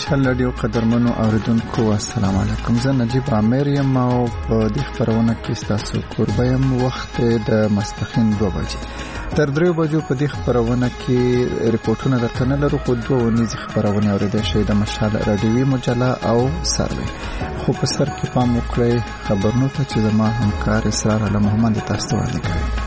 مشال رادیو قدرمنو اوریدونکو السلام علیکم. زه نجیب عامر یم او په دې خبرونه کې تاسو قربه یم. وخت د ماسپښین 2 بجې تر 3 بجو په دې خبرونه کې ریپورتونه درته نه لرو، خو 2 ونیزې خبرونه اوریدل شي د مشال رادیوي مجله او سروي. خو په سر کې پام وکړئ خبرونو ته چې زما همکار اسرار الله محمد تاسو ته وړاندې کوي.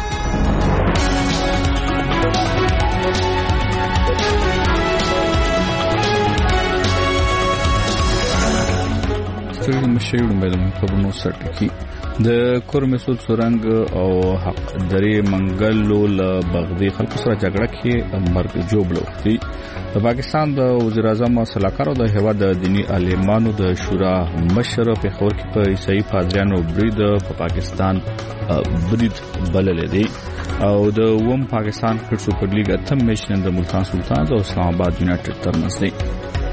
مشهور مېلمه خبرونو سرټکی د کورمسول سورنګ او حق درې منګلو ل بغدی خلکو سره جګړه کې مرګ جوړ وکړي. د پاکستان د وزیر اعظم صلاحکارو د هیواد د دینی عالمانو د شورا مشر په خور کې په عیسائی پادریانو برید په پاکستان برید بلل دي او د ووم پاکستان کرکټ سپر لیګ اتم میچ نن د ملتان سلطان او اسلام آباد یونایټډ ترمنځ دی.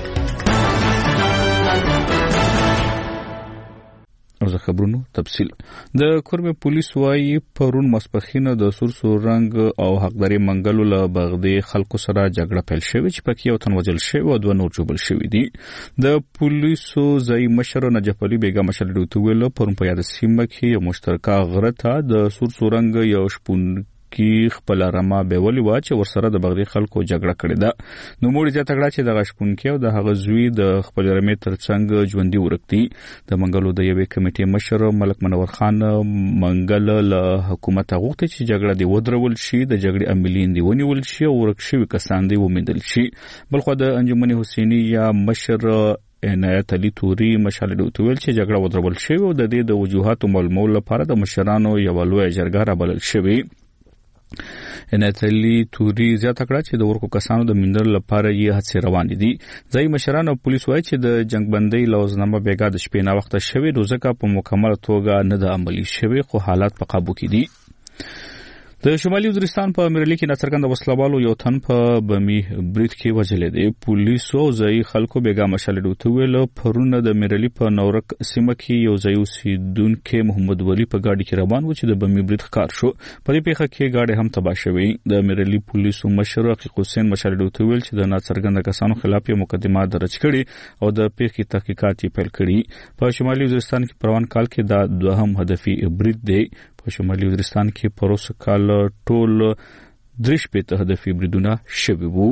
ورځ خبرونو تفصیل. د کورمه پولیس وايي پرون ماسپښین د سور سورنګ او حقداري منګلو له بغدی خلکو سره جګړه پیل شوې چې پکې یو تن وژل شوی او 2 نور جوړل شوی دي. د پولیسو ځای مشر نجف علي بیگم مشر دوتویل پرون په یاد سیمه کې یو مشترکه غرته د سور سورنګ یو شپون کی خپل رما به ولي وا چې ورسره د بغدی خلکو جګړه کړې ده. نو موږ ځا تګړه چې د غشپون کې او د هغه زوی د خپل رمې ترڅنګ ژوندۍ ورکتي. د منګلو د یوې کمیټې مشر ملک منور خان منګل له حکومت غوښتي چې جګړه دی ودرول شي، د جګړې عاملین دی ونیول شي او ورکشوي کسان دی ومندل شي. بلخو د انجمن حسینی یا مشر عنایت علي توري مشال دوتویل چې جګړه ودرول شي او د دې د وجوهاتو معلومول لپاره د مشرانو یو لوی جرګه را بلل شوی. عنایت علي توري زیاته کړه چې د ورکو کسانو د مندل لپاره یې هڅې روانې دي. ځای مشران او پولیس وايي چې د جنگبندۍ لوزنامه بیګا د شپې نه وخت شوی روزکه په مکمل توګه نه د عملی شوی، خو حالات په قابو کې دي. د شمالي وزیرستان په امرلي کې ناڅرګند وسلوالو یو تن په بمی برید کې وژل دي. پولیسو ځای خلکو بیګا مشال دوتویل پرون د امرلي په نورک سیمه کې یو ځای اوسیدونکو محمد ولی په گاډي کې روان و چې د بمی برید ښکار شو. په دې پیښه کې گاډي هم تباه شوې. د امرلي پولیسو مشر حقیق حسین مشال دوتویل چې د ناڅرګند کسانو خلاف یې مقدمه درج کړي او د پیښې تحقیقات پیل کړي. په شمالي وزیرستان کې پروان کال کې دا دوهم هدفي برید دی. په شمالي وزیرستان کې پروس کال ټول 3 هدفي بریدونه شوي وو.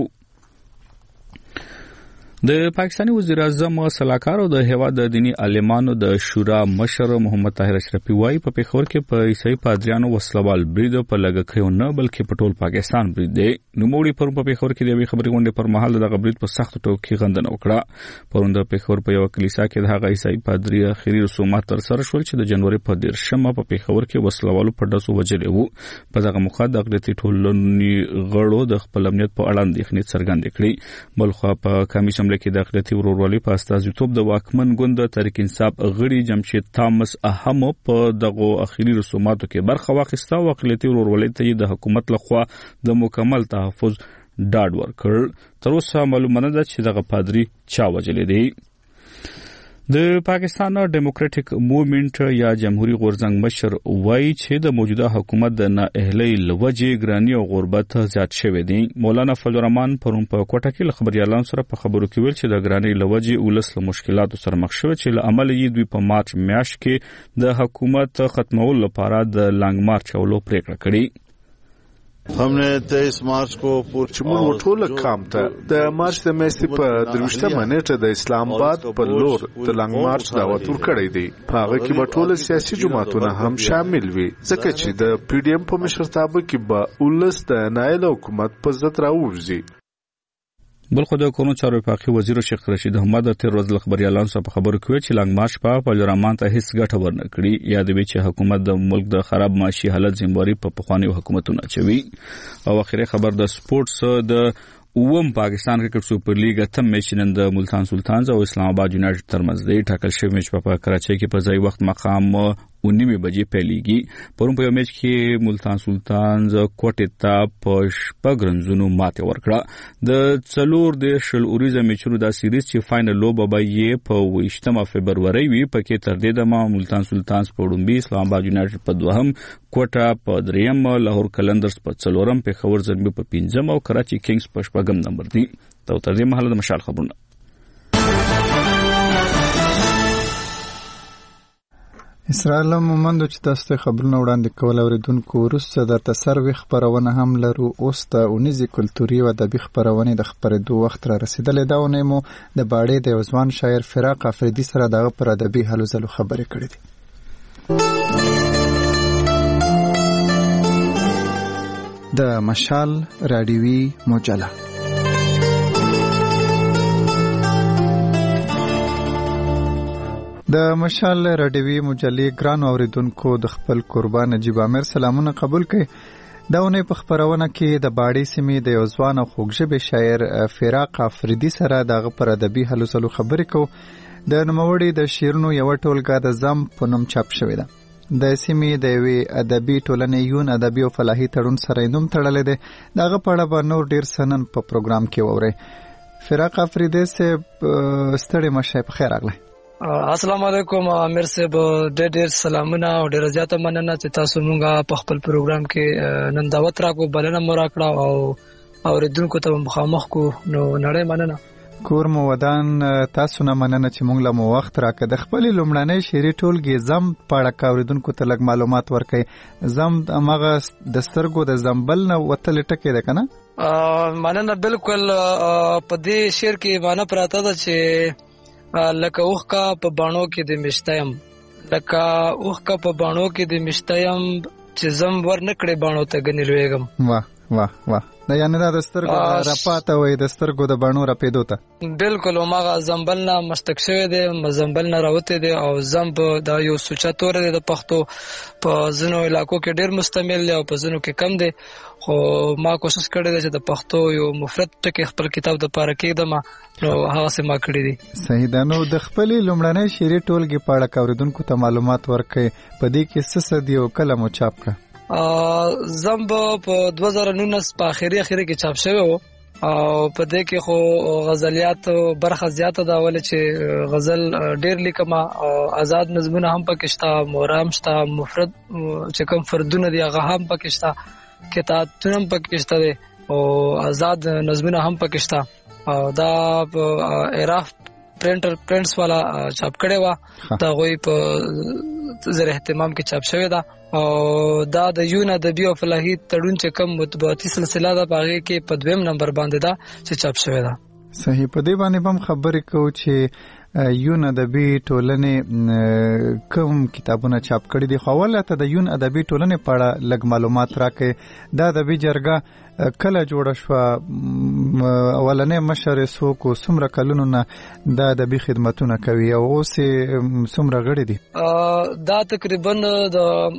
د پاکستاني وزیر اعظم صلاحکار او د هیواد د دینی عالمانو د شورا مشر محمد طاهر اشرفي وايي په پیښور کې په عیسائی پادریانو وسلوال برید په لګښیو نه بلکې په ټول پاکستان برید دی. نو موږ په پیښور کې د یوې خبرې غونډې پر مهال د برید په سخت ټوکې غندنه وکړه. پرون د پیښور په یو کلیسا کې د هغه عیسائی پادری اخیری رسومات تر سره شول چې د جنوري په 13 په پیښور کې وسلوالو په داسو وجلې وو. په دغه موخه د اقلیتي ټولنې غړو د خپل امنیت په اړه اندېښنې څرګندې کړې. بلخو په کمیسیون کې د اقلیتي ورورولۍ په استازیتوب د واکمن ګوند تحریک انصاف غړي جمشید تامس اهم په دغه اخیری رسوماتو کې برخه واخیسته او اقلیتي ورورولۍ ته د حکومت لخوا د مکمل تحفظ ډاډ ورکړ. تر اوسه معلومه نه ده چې دغه پادری چا وژلی دی. د پاکستان ډیموکراټک موومېنټ یا جمهوریت غورځنګ مشر وایي چې د موجوده حکومت د نااهلۍ لوجې ګرانی او غربت زیات شوی دی. مولانا فضل الرحمن پرون په کوټه کې خبريالانو سره په خبرو کې ویل چې د ګرانی لوجې ولس له مشکلاتو سره مخ شوی چې له عمل یې دوی په مارچ میاشت کې د حکومت ختمولو لپاره د لانګ مارچ اولو پریکړه کړې. हमने 23 मार्च को چې ټول کام ته د مارچ د میاشتې په 23 نیټه د اسلام آباد په لور د لانګ مارچ دعوت ورکړی دی. په هغه کې به ټول سیاسي جماعتونه هم شامل وي ځکه چې د پی ډی ایم په مشرتابه کې به ولس د نایل حکومت په ضد راووځي. بلخو د کورونو چارو وفاقي وزیر شیخ رشید احمد تیر ورځ خبريالانو سره په خبرو کې چې لانګ مارچ په پارلمان ته هیڅ ګټه ورنه کړې. یادوي چې حکومت د ملک د خراب معاشي حالت ذمہواری په پخواني حکومتونو چوي. او اخیری خبر د سپورتس د اوم پاکستان کرکټ سپر لیګ اتم میچ نن د ملتان سلطان او اسلام آباد یونایټډ ترمنځ دی. ټاکل شوی میچ په کراچۍ کې په ځای وخت مقام 9 بجې پیلېږي. پرون په یو میچ کې ملتان سلطان کوټې ته په شپږ رنزونو ماته ورکړه. د 4 اوریزه میچونو د سیریز چې فائنل لوبه به یې په 28 فبروري وي پکې تر دې دمه ملتان سلطان په وړاندې اسلام آباد یونایټډ په دوهم، کوټه په دریم، لاهور کلندرز په څلورم، پیښور زلمي په 5 او کراچي کینګز په 6 نمبر دي. تر دې مهاله د مشال خبرونه اسرائیل مومند چې تاسو ته خبرونه وړاندې کول اوریدونکو وروسته درته سروي خبرونه هم لرو. اوس د اونیزي کلتوري او ادبي خبرونه د خبرېدو وخت را رسیدلې دا ونه مو د باړې د ځوان شاعر فراق افریدي سره دغه پر ادبي هلو ځلو خبرې کړې دي. د مشال رادیوي مجله د مشال رادیوي مجلې ګران اوریدونکو د خپل قربان نجیب امیر سلامونه قبول کړئ. دا ونه په خبرونه کې د باړې سیمې د یو ځوان او خوږژبې شاعر فراق افریدي سره دغه پر ادبي هلو ځلو خبرې کوو. د نوموړي د شعرونو یو ټولګه د زم په نوم چاپ شوې ده. د سیمې د یوې ادبي ټولنې یون ادبي او فلاحي تړون سره نوم تړلی دی. دغه په اړه به نور ډېر څه نن په پروګرام کې واورئ. فراق افریدي صاحب ستړي مشه په خیر راغلی. السلام علیکم امیر صاحب، ډېر سلامونه او ډېر زیاته مننه چې تاسو مونږه په خپل پروګرام کې نن دعوت راکړو، بلنه مو راکړه او اوریدونکو ته مخامخ کو. نو نړۍ مننه. کور مو ودان، تاسو نه مننه چې مونږ له مو وخت راکړه. د خپل لومړنۍ شعري ټولګې زم په اړه اوریدونکو ته لږ معلومات ورکړئ. زم هغه د سترګو د زنبل نه وتل ټکی ده کنه؟ مننه. بالکل په دې شعر کې معنی پراته ده چې لکه اوښکه په باڼو کې د مشتیم، لکه اوښکه په باڼو کې د مشتیم چې زم ور نکړې باڼو ته ګنې لویږم. واه واه واه. دا یعنی دا د سترګو رپاته وي، د سترګو د باڼو رپېدو ته. بالکل هماغه زنبل نه مشتق شوی دی، زنبل نه راوتی دی او زمب دا یو سوچه توره دی د پښتو. په ځینو علاقو کې ډېر مستعمل دی او په ځینو کې کم دی، خو ما کوشش کړی دی چې د پښتو یو مفرد ټکی خپل کتاب د پاره کېږدم، نو هغه څه ما کړی دي. صحیح ده. نو د خپلې لومړنۍ شعري ټولګې په اړه اوریدونکو ته معلومات ورکړئ. په دې کې څه دي او کله مو چاپ کړه؟ زمب په 2019 په اخري کې چاپ شوی و او په دې کې خو غزلیات برخه زیاته ده، ولې چې غزل ډېر لیکم او آزاد نظمونه هم پکې شته، مورام شته، مفرد چې کوم فردونه دي هغه هم پکې شته، کتابونه هم پکې شته او آزاد نظمونه هم پکې شته. او دا اراف پرنټس والا چاپ کړي و، دا غوي په زر اهتمام کې چاپ شوی ده. او دا د یون ادبي او فلاحي تړون چې کوم مطبوعاتي سلسله ده باغې کې په 2 نمبر باندې ده چې چاپ شوی ده. صحیح. په دې باندې هم خبرې کوو چې یون ادبي ټولنې کوم کتابونه چاپ کړي دي. خو اوله ته د یون ادبي ټولنې په اړه لږ معلومات راکړئ. دا ادبي جرګه کله جوړه شوه؟ اولنې مشر څوک او څومره کلونو نه دا ادبي خدمتونه کوي او اوس څومره غړي دي؟ دا تقریبا د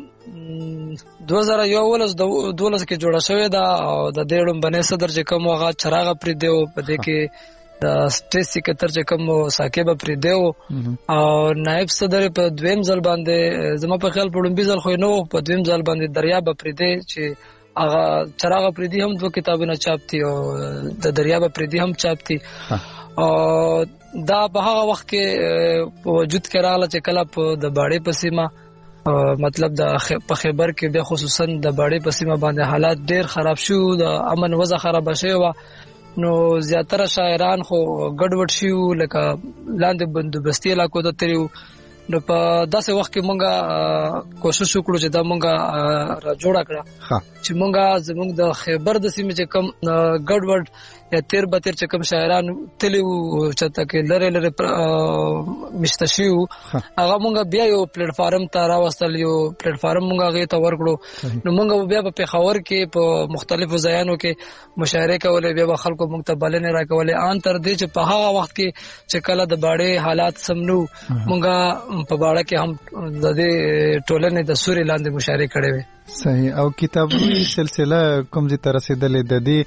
2012 کې جوړه شوې ده او د دې لومبنې صدر چې کوم هغه چراغ پرې دیو، په دې کې د سټیټ سیکریټر چې کوم ساکیب پرې دیو او نائب صدر په 2م ځل باندې زما په خیال په لومبي ځل خو نو په 2م ځل باندې دریاب پرې دی چې هغه چراغ پرې دی هم 2 کتابونه چاپ دي او د دریاب پرې دی هم چاپ دي. او دا په هغه وخت کې په وجود کې راغله چې کله په د باړې په سیمه مطلب د په خیبر کې به خصوصا د باړې په سیمه باندې حالات ډېر خراب شو، د امن وضع خراب شوی و، نو زیاتره شاعران خو ګډوډ شو، لکه لاندې بندوبستي علاقو ته تریو. نو په داسې وخت کې مونږه کوشش وکړو چې دا مونږه را جوړه کړه چې مونږه زمونږ د خیبر د سیمې چې کم ګډوډ یا تیر چې کم شاعران تلی وو چې تکه لره مشته شو، هغه مونږ بیا یو پلیټ فارم ته راوستل، یو پلیټ فارم مونږ هغه ته ورکړو. نو مونږ بیا په پیښور کې په مختلفو ځایانو کې مشاعره کولې، بیا خلکو مونږ ته بلنې راکولې، ان تر دې چې په هغه وخت کې چې کله د باړې حالات سمنو مونږ په باړه کې هم د دې ټولنې د سوري لاندې مشاعره کړې وې. صحیح. او کتابونو سلسله کوم ځای ته رسیدلې د دې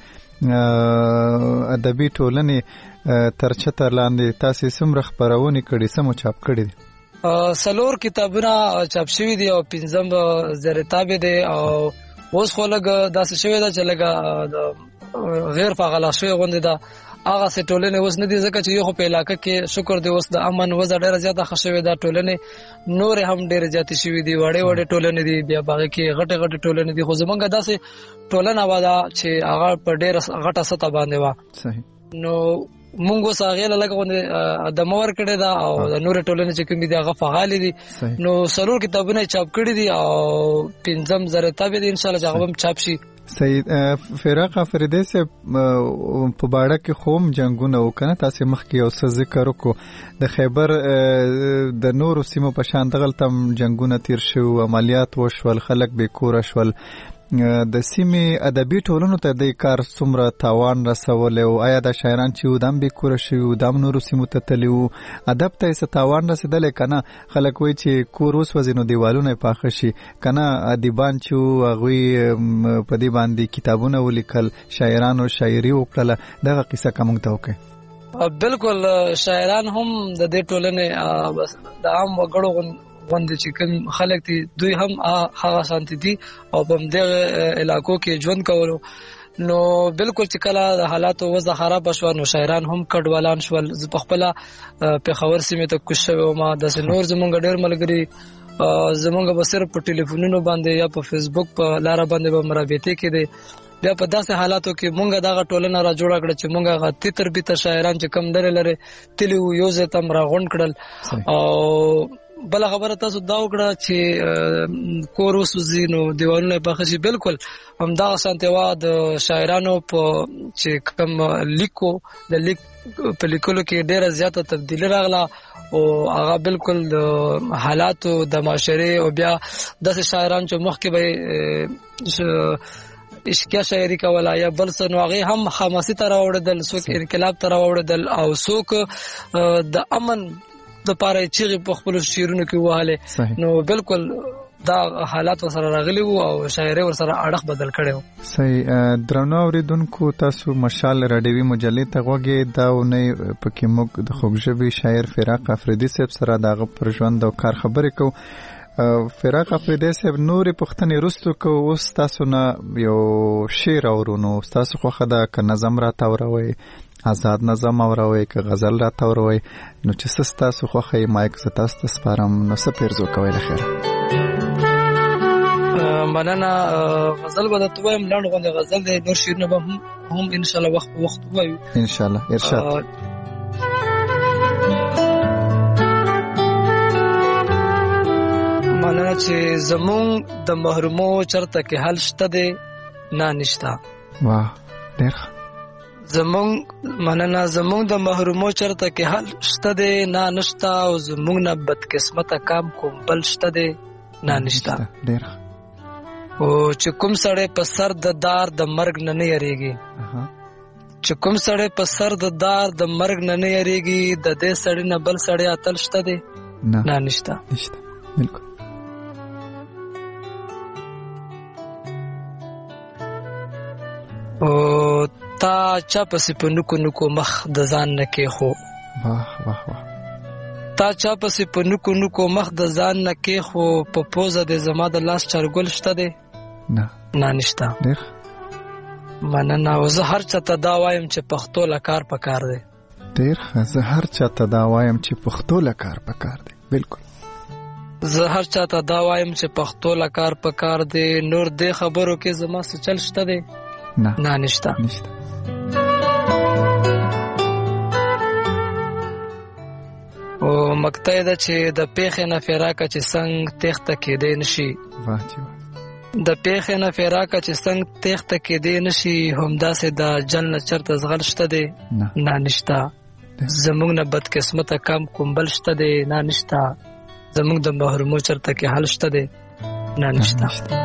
ادبي ټولنې ترچته لاندې تاسو څومره خبرونه کړي، سمو چاپ کړي دي؟ 4 کتابونه چاپ شوي دي او 5 زرتابه دي. او اوس خو لګ داسې شوی دا چې لګ غیر فعال شوی غونډه ده، هغه څه ټولنه اوس نه دي ځکه چې یو په علاقې کې شکر دی اوس د امن وضع ډیره زیاته خښوي، دا ټولنه نور هم ډیره زیاتې شوې دي، وړې ټولنه دي، بیا باغ کې غټه ټولنه دي. خو زمونږ داسې ټولنه واده چې هغه په ډیره غټه سطح باندې و. صحیح. نو مونږ اوس هغه لکه د مور کړي دا او د نور ټولنې چې کوم دي هغه فعال دي نو سرور کتابونه چاپ کړي دي او 15,000 تابع دي ان شاء الله چې هغه چاپ شي. سید فراق افریدی سے په باړه کې خوم جنگونه وکنه تاسو مخکې او څه ذکر وکړو د خیبر د نورو سیمو په شان دغلتم جنگونه تیر شو عملیات وشول خلک به کور شول د سیمې ادبي ټولنو ته د کار څومره تاوان رسول او آیا د شاعران چې ودم به کور شي ودم نورو سیمو ته تلو ادب ته څه تاوان رسیدل کنه خلک وای چې کور اوس وزینو دیوالونه پاخه شي کنه ادیبان چې هغه په دې باندې کتابونه ولیکل شاعرانو شاعري وکړه دغه قصه کوم ته وکړه. بالکل شاعران هم د دې ټولنې بس د عام وګړو وند چې کوم خلک دي دوی هم هغه شانتي دي او په دغه علاقو کې ژوند کولو نو بالکل چې کله د حالاتو وضع خراب شو نو شاعران هم کډوالان شول په خپل په خبر سیمه ته کوشش ما د نور زمونږ ډېر ملګری زمونږ به صرف په ټلیفونونو باندې یا په فیسبوک په لار باندې به مرابطه کې دي بیا په داسې حالاتو کې مونږ دغه ټولنه را جوړه کړه چې مونږ غتی تربیته شاعران چې کم درې لري تلو یو ځای تم را غونډ کړل او بل خبره تاسو دا وکړه چې کور وسوځي نو دیوالونه په خشي بالکل همدا سانتوا د شاعرانو په چې کوم لیکو د لیک په لیکلو کې ډیره زیاته تبدیلی راغله او هغه بالکل د حالاتو د معاشري او بیا د شاعران چې مخکې به اشکیا شاعری کولا یا بل څه نو هغه هم حماسي تر راوړل څوک انقلاب تر راوړل او څوک د امن د پاره چې په خپل شعرونو کې واله نو بالکل دا حالات سره راغلي وو او شاعري ور سره اړه بدل کړو. صحیح درنو اوریدونکو تاسو مشال رادیوي مجلې ته غوږی دا ونه پکې موږ د خوږژبي شاعر فراق افریدی صاحب سره دغه پر ژوند او کار خبرې کو. فراق افریدی صاحب نور پښتني رستو کو اوس تاسو نه یو شعر اورونو تاسو خو دا ک نظم را تاوروي آزاد نظم اوروي که غزل را تاوروي نو چې سستا سو خو خې مایک ستاسو سپارم نو سپیرزو کوي لخر مننه غزل به د تویم لاندې غونډه غزل د نور شیرنه به هم ان شاء الله وخت وایو ان شاء الله ارشاد. مننه چې زمون د محرومو چرته کې حل شته دی نه نشتا. واه ډېر زمون مننه زمون د محرومو چرته کې حل شته دی نه نشتا او زمون نه بد قسمت کام کوم بل شته دی نه نشتا. ډېر او چې کوم سړی په سر د دار د مرګ نه یریږي چې کوم سړی په سر د دار د مرګ نه یریږي د دې سړی نه بل سړی اتل شته دی نه نشتا. بالکل او تا چا پسې په نکو مخ د ځان نه کې خو واه واه واه تا چا پسې په نکو مخ د ځان نه کې خو په پوزه د زما د لاس چرګل شته دی نه نشتا. ډېر مننه او زه هر چاته دا وایم چې پښتو لکار پکار دی. ډېر زه هر چاته دا وایم چې پښتو لکار پکار دی. بالکل زه هر چاته دا وایم چې پښتو لکار پکار دی نور دې خبرو کې زما څه چل شته دی نه نشتا. او مقطع ده چې د پیښې نه فراقه چې څنګه تخته کېدې نشي د پیښې نه فراقه چې څنګه تخته کېدې نشي همداسې د جنت چرته زغل شته دی نه نشتا. زموږ نه بد قسمت کم کوم بل شته دی نه نشتا. زموږ د محرومو چرته کې حل شته دی نه نشتا.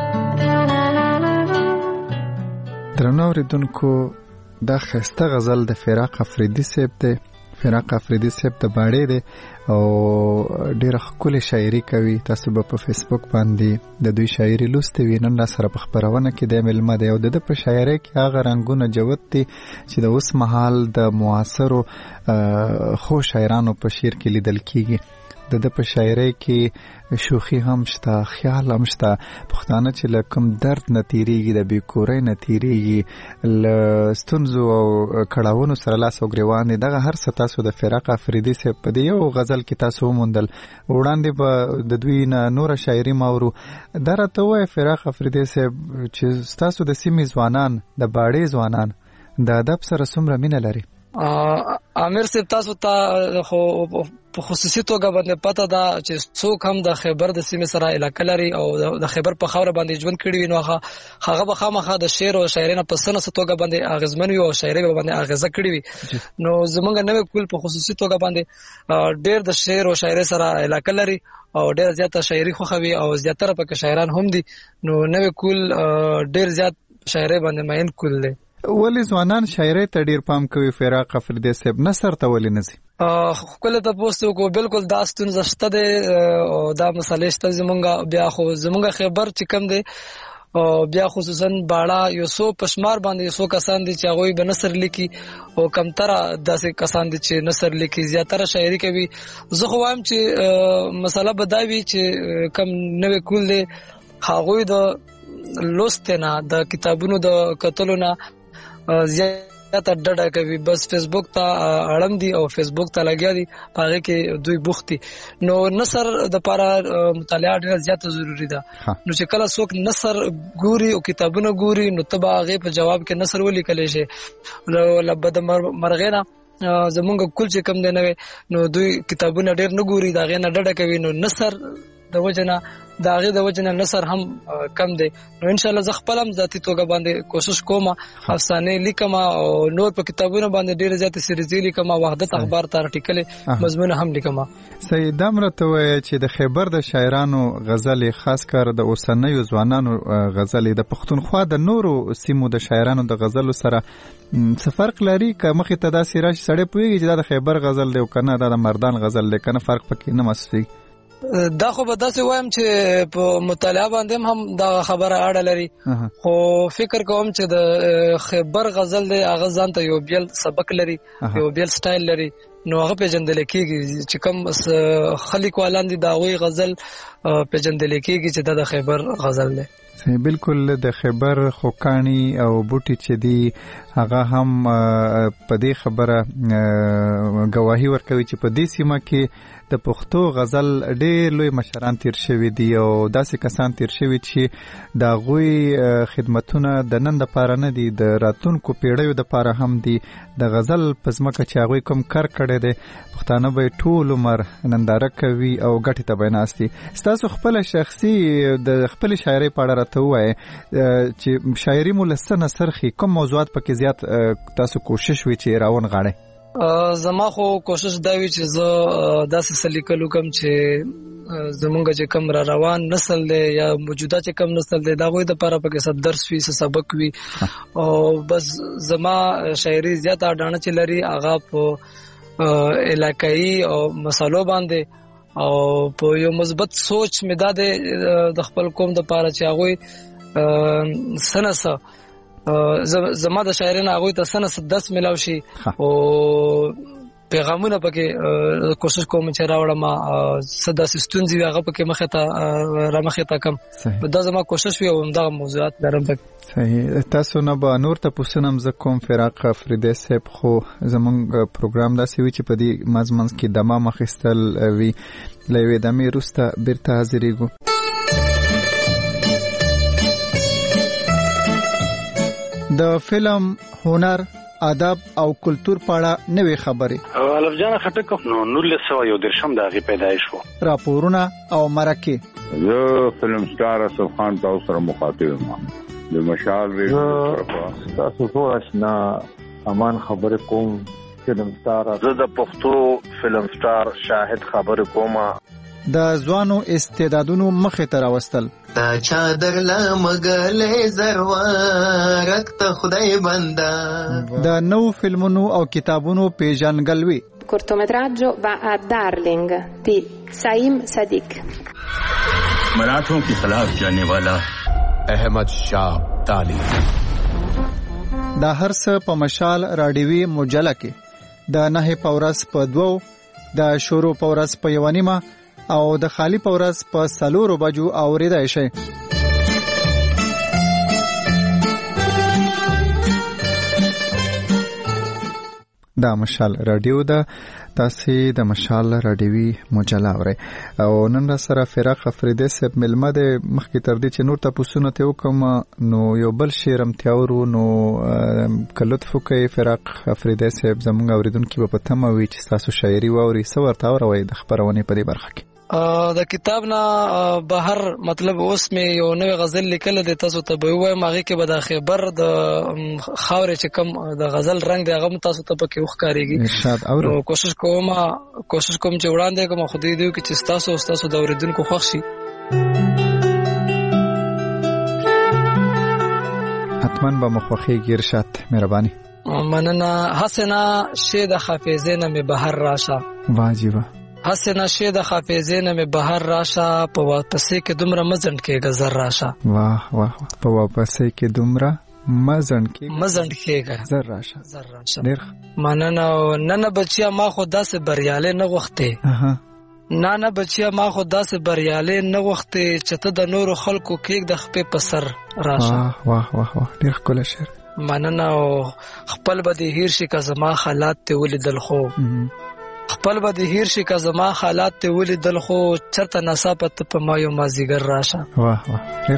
درنو اوریدونکو دا خسته غزل د فراق افریدی صاحب دی. فراق افریدی صاحب د باړې دی او ډیره ښکلې شاعري کوي. تاسو به په فیسبوک باندې د دوی شاعري لوستې وي. نن را سره په خپرونه کې د ملمه دی او د په شاعرۍ کې هغه رنګونه جوت دي چې د اوس مهال د معاصرو خو شاعرانو په شعر کې لیدل کیږي. د په شاعرۍ کې شوخي هم شته خیال هم شته. پښتانه چې له کوم درد نه تیریږي د بېکورۍ نه تیریږي له ستونزو او کړاوونو سره لاس او ګریوان دي. دغه هر څه تاسو د فراق افریدي صاحب په دې یو غزل کې تاسو وموندل. وړاندې به د دوی نه نوره شاعري ماورو. دا راته ووایه فراق افریدي صاحب چې تاسو د سیمې ځوانان د باړې ځوانان د ادب سره څومره مینه لري؟ امیر صاحب تاسو ته خو په خصوصي توګه باندې پته ده چې څوک هم د خیبر د سیمې سره علاقه لري او د خیبر په خاوره باندې ژوند کړي وي نو هغه به خامخا د شعر او شاعرۍ نه په سنه توګه باندې اغیزمن وي او شاعرۍ باندې اغیزه کړي وي. نو زمونږ نوې کول په خصوصي توګه باندې ډېر د شعر او شاعرۍ سره علاقه لري او ډېر زیاته شاعري خوښوي او زیاتره پکې شاعران هم دي. نو نوې کول ډېر زیات شاعرۍ باندې ماین کول دی. ولی ځوانان شاعرۍ ته ډیر پام کوي فراق افریدی صاحب نثر ته ولی نزي؟ کله ته پوښتنه کو بالکل دا ستونزه شته ده او دا مسالې شته زمونږ بیا خو زمونږ خبر چې کم دی او بیا خصوصا باړه یو سو پشمار باندې یو سو کسان دي چې هغه به نثر لیکي او کمتره داسې کسان دي چې نثر لیکي زیاتره شاعري کوي. زه خو وایم چې مسله بداوي چې کم نوې کول دي هغه د لوستنه د کتابونو د کتلو نه زیاته ډډه کوي. بس فیسبوک ته اړم دي او فیسبوک ته لګیا دي هغه کې دوی بوختي. نو نثر د لپاره مطالعه ډیره زیاته ضروری ده. نو چې کله څوک نثر ګوري او کتابونه ګوري نو تبا هغه په جواب کې نثر ولیکل شي. لبد مرغینا زمونږ کول چې کم دی نو دوی کتابونه ډیر نه ګوري دا غي نه ډډه کوي. نو نثر د وجنه دا غي د وجنه نثر هم کم دی. نو ان شاء الله زه خپل هم ذاتی توګه باندې کوشش کوم افسانه لیکم او نور په کتابونو باندې ډیر زیات سریزي لیکم وحدت اخبار ته ارټیکل مضمون هم لیکم. سید امرته وای چې د خیبر د شاعرانو غزل خاص کر د اوسنیو ځوانانو غزل د پښتونخوا د نورو سیمو د شاعرانو د غزل سره څه فرق لري که مخې ته دا سیراش سړی پوهیږي چې دا د خیبر غزل دی او کنه دا د مردان غزل دی کنه فرق پکې نه محسوسي؟ دا خو به داسې وایم چې په مطالعه باندې هم دا خبره اړه لري خو فکر کوم چې د خیبر غزل دی هغه ځان ته یو بیل سبق لري یو بیل سټایل لري نو هغه پیژندل کېږي چې کوم خلک والان دي دا وی غزل پیژندل کېږي چې دا د خیبر غزل دی. بالکل د خیبر خوکانی او بوټي چې دی هغه هم په دې خبره گواهی ورکوي چې په دې سیمه کې د پښتو غزل ډېر لوی مشران تیر شوي دي او داسې کسان تیر شوي چې د هغوی خدمتونه د نن دپاره نه دي د راتلونکو پیړیو دپاره هم دي. د غزل په ځمکه چې هغوی کوم کار کړی دی پښتانه به یې ټول عمر ننداره کوي او ګټې ته به یې ناست دي. ستاسو خپله شخصي د خپلې شاعرۍ په اړه راته ووایئ چې شاعري مو له څه نه سرخي کوم موضوعات پکې زیات تاسو کوشش وي چې راونغاړئ؟ زما خو کوشش دا وی چې زه داسې څه لیکلو کوم چې زمونږ چې کم را روان نسل دی یا موجوده چې کم نسل دی دا غوی د لپاره پکې څه درس وي څه سبق وي او بس زما شاعري زیاته اډانه چې لري هغه په علاقايي او مسالو باندې او په یو مثبت سوچ مې دا د خپل قوم د لپاره چې هغه سنسه زما د شاعرانو هغه ته سنه 10 ملاو شي او پیغامونه پکې کوشش کوم چې راوړم صدا ستونزې هغه پکې مخه ته را مخه تا کم دا زما کوشش وي او دا موضوعات لرم. صحیح. تاسو نه به نور ته پوښتنم ز کوم فراق افریدی صاحب خو زمونږ پروګرام داسې وی چې په دې مزمن کې دمه مخستل وی لوي دمه روسته بیرته حاضرېږو. د فلم هنر ادب او کلچر په اړه نوې خبرې الف جان خټک نو 1913 د هغه پیدایش وو راپورونه او مرکه زه فلم سٹار اسف خان تاسو سره مخاطب یم د مشال ریډیو تاسو ټول آشنا امان خبر کوم فلم سٹار زه د پښتو فلم سٹار شاهد خبر کوم د ځوانو استعدادونو مخه ته راوستل تا چادر لمغلې زروارک ته خدای بندا د نو فلمونو او کتابونو پیژنګلوي cortometraggio va a Darling di Saim Sadiq मराठों के खिलाफ जाने वाला अहमद शाह ताली دا هر څه په مشال راډیوي مجله کې د نه پورس په 2 د شروع پورس په 1 او د خالی پورس په 4 بجو اوریدای شي. دا مشال رادیو ده تاسو د مشال رادیوي مجله اورئ او نن را سره فراق افریدی صاحب ملمه د مخکې تر دې چې نور تاسو ته وکم نو یو بل شعر هم تیاورو نو کلطف کوي فراق افریدی صاحب زموږ اوریدونکو په تمه وي چې تاسو شاعري واوري څو ورته اوروي د خبرونه په دې برخه کې د کتاب نه بهر مطلب اوس مې یو نوې غزل لیکل د تاسو ته به وایم هغه کې به د خبر د خاورې چې کم د غزل رنگ دی هغه تاسو ته پکې وښکاريږي ارشاد اورو کوشش کوم چې وړاندې کوم خو دې دیو کې چې تاسو د اوریدونکو خوښ شي حتماً به مخوخیږي ارشاد مهرباني مننه حسنا شید حافظینه می بهر راشه واجبہ حسنا شید حافظینه می بهر راشه په واپسې کې دومره مزند کې گذر راشه واه واه په واپسې کې دومره مزند کې گذر راشه ډیر مننه نن بچیا ما خو داسې بریاله نه غوښته نه بچیا ما خو داسې بریاله نه غوښته چې ته د نورو خلکو کې د خپې په سر راشه واه واه واه ډیر کول شعر مننه خپل به د هیر شي که زما حالات ته ولیدل خو خپل به د هیر شي که زما حالات ته ولیدل خو چرته نصابت په ما یو مازیګر راشه واه واه ډیر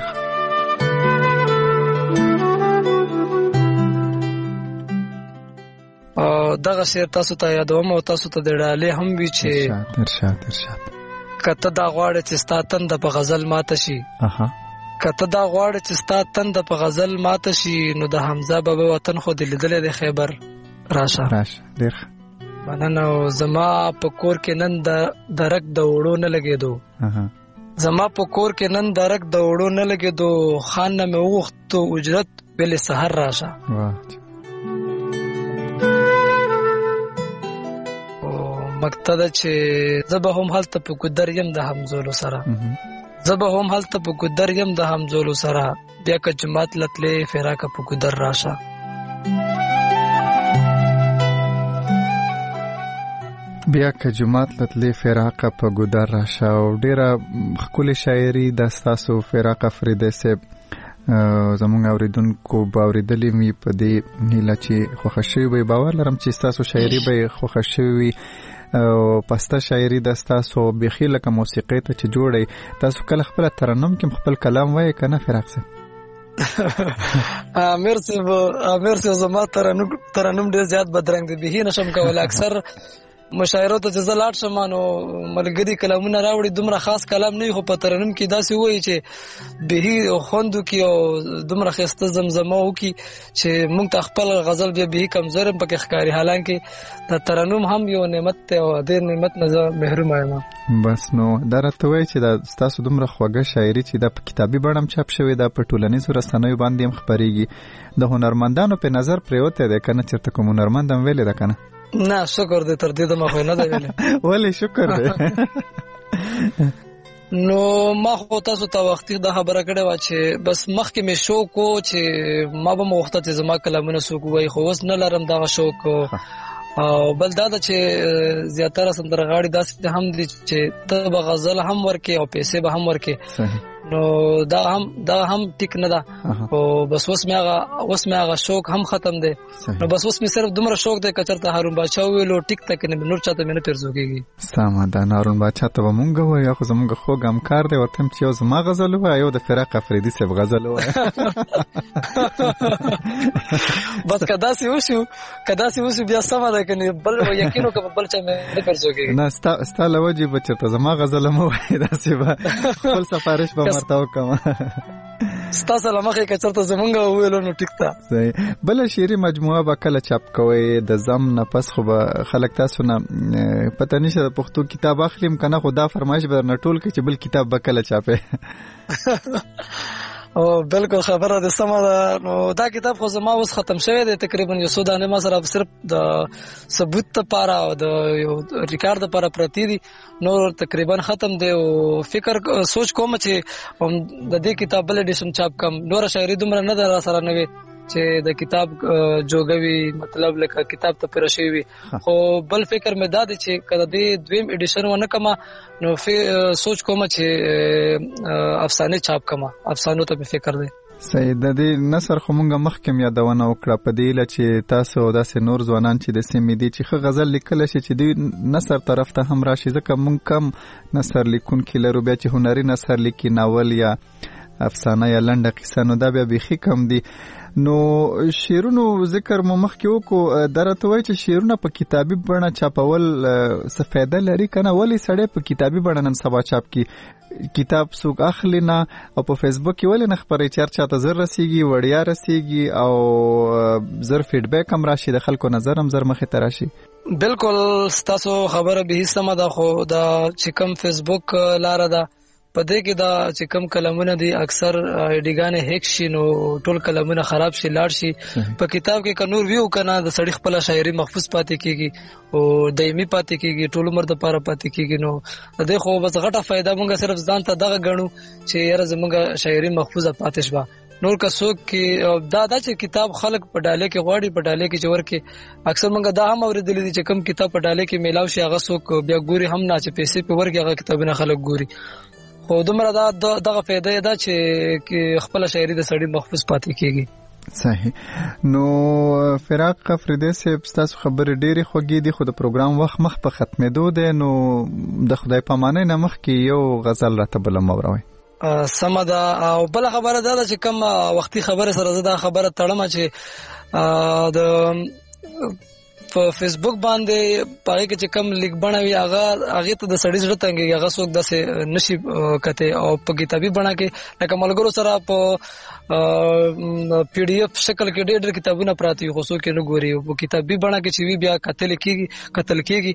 دغه شعر تاسو ته یادوم او تاسو ته د ډالې هم وی چې ارشاد کته دا غواړي چې ستا تند په غزل ماته شي کته دا غواړي چې ستا تند په غزل ماته شي نو د حمزه بابا وطن خو د لیدل د خیبر راشه ډیر مننه زما په کور کې نن د درک د وړو نه لګېدو زما په کور کې نن درک د وړو نه لګېدو خان نه مې وغوښتو اجرت بل سحر راشه مقصد چې زبه هم هلته په ګدر یم د همزولو سره زبه هم هلته په ګدر یم د همزولو سره بیا که جماعت لتلې فراق په ګدر راشه بیا که جماعت لتلې فراق په ګدر راشه او ډیره خپل شاعري د تاسو فراق افریدی صاحب زموږ اوریدونکو باوریدلې می په دې نیله چې خوښ شوی وي باور لرم چې تاسو شاعري به خوښ شوی او پسته شاعري د تاسو بخیل لکه موسیقي ته چې جوړي تاسو کله خپل ترنم کې خپل کلام وایي کنه فراق صاحب مرسی زما ترنم ډیر زیات بدرنګ دی به نشم کول اکثر مشاعره ته ځلاټ شمانو ملګری کلامونه راوړي دومره خاص کلام نه خو په ترنم کې داسې وایي چې به خوندو کې او دومره خسته زمزمه وکي چې موږ ته خپل غزل به کمزور پکې ښکاری حالانکه د ترنم هم یو نعمت ته او د نعمت نه محروم یم بس نو درته وایي چې د تاسو دومره خوږه شاعري چې د کتابي بڼه چاپ شوی د په ټولنیزو رسنیو باندې هم خبريږي د هنرمندانو په نظر پریوته ده کنه چیرته کوم هنرمند هم ویل ده کنه نه شکر دې تر دې د مخه نه دی ویل ولی شکر دې نو ما خو تاسو ته وختي د خبره کړې و چې بس مخکې مې شوق کو چې ما به وخت ته زما کلامونه سوق وای خو اوس نه لرم دا شوق او بل دا چې زیاتره سندرغاړي داسې هم دي چې ته به غزل هم ورکې او پیسې به هم ورکې نو دا هم ټیک نه ده او بس اوس مې هغه شوق هم ختم دی نو بس اوس مې صرف دومره شوق دی چې چرته هارون بادشاه ویلو ټیک تک نه نور چاته مې نه پرځو کېږي سم ده هارون بادشاه ته مونږ وایو خو زمونږ خوږ همکار دی وته چې یو زما غزل وایي او د فراق افریدی صاحب غزل وایي بس کدا سي وشو بیا سم ده کني بل یقینو که بل چا مې نه پرځو کېږي نه ستا لوجه بچته زما غزل مو وایي داسې به خپل سفارش به مرتاو کوم ستاسو لمخه کچرته زمونږ ویلو نو ټیک تا صحیح بل شعري مجموعه به کله چاپ کوي د زم نه پس خو به خلک تاسو نه پته نشه د پښتو کتاب اخلیم کنه خو دا فرمایش به نه ټول کې چې بل کتاب به کله چاپه او بالکل خبره ده سمه ده نو دا کتاب خو زما اوس ختم شوی دی تقریبا یو سودانه ما سره صرف د ثبوت لپاره او د یو ریکارډ لپاره پرتی دي نور تقریبا ختم دی او فکر سوچ کوم چې د دې کتاب بل ایډیشن چاپ کم نور شاعري دومره نه در سره نه وي چې د کتاب جوګوي مطلب لکه کتاب ته پر شي وي خو بل فکر مې دا دي چې کله دې دویم ایډیشن ونه کما نو سوچ کوم چې افسانه چاپ کما افسانو ته فکر دی صحیح. د دې نثر خو مونږه مخکې یادونه وکړه په دې چې تاسو داسې نور ځوانان چې د سیمې دي چې ښه غزل لیکل شي چې دوی نثر طرف ته هم راشي، ځکه مونږ کم نثر لیکونکي لرو، بیا چې هنري نثر لیکي، ناول یا افسانه یا لنډه قصه، نو دا بیا بیخي کم دي. نو شعرونو ذکر مو مخکې وکړو، دا راته وایي چې شعرونه په کتابي بڼه چاپول څه فایده لري که نه؟ ولې سړی په کتابي بڼه نن سبا چاپ کی کتاب څوک اخلي نه، او په فیسبوک کې ولې نه خپرې چې هر چاته زر رسیږي، وړیا رسیږي او زر فیډبیک هم راشي، د خلکو نظر هم زر مخې ته راشي؟ بالکل ستاسو خبره به سمه ده، خو دا چې کوم فیسبوک لاره ده په دې کې دا چې کوم کلمونه دي اکثر ایډیګانې هیک شي، نو ټول کلمونه خراب شي، لاړ شي. په کتاب کې که نور ویو کنه د سړی خپل شاعري محفوظ پاتې کیږي او دایمي پاتې کیږي، ټول عمر د پاره پاتې کیږي. نو د دې خو بس غټه فائدہ مونږ صرف ځان ته دغه غنو چې یاره زمونږ شاعري محفوظه پاتې شوه. نور که څوک کې دا چې کتاب خلک په ډاله کې غواړي، په ډاله کې جوړ کې اکثر مونږ دا هم اوریدل دي چې کوم کتاب په ډاله کې میلاو شي هغه څوک بیا ګوري هم نه، چې پیسې په ورګي هغه کتابونه خلک ګوري. خو دومره دغه فائدہ ده چې خپل شاعري د سړی محفوظ پاتې کیږي. صحیح. نو فراق افریدی صاحب ستاسو خبرې ډېرې خوږې دي، خو د پروګرام وخت مخ په ختمېدو دی، نو د خدای پامانۍ نه مخکې یو غزل راته بله موروئ. سمه ده. او بله خبره دا ده چې کوم وختي خبره سره زه دا خبره تړم چې د په فیسبوک باندې پاره کې چې کم لیک بڼه وي هغه ته د سړی زړه تنګي، هغه څوک داسې نشي کته، او په کتابي بڼه کې لکه ملګرو سره په پی ډی اف شکل کې ډېر کتابونه پراته وي، خو څوک نه ګوري. په کتابي بڼه کې چې وی بیا قتل کېږي.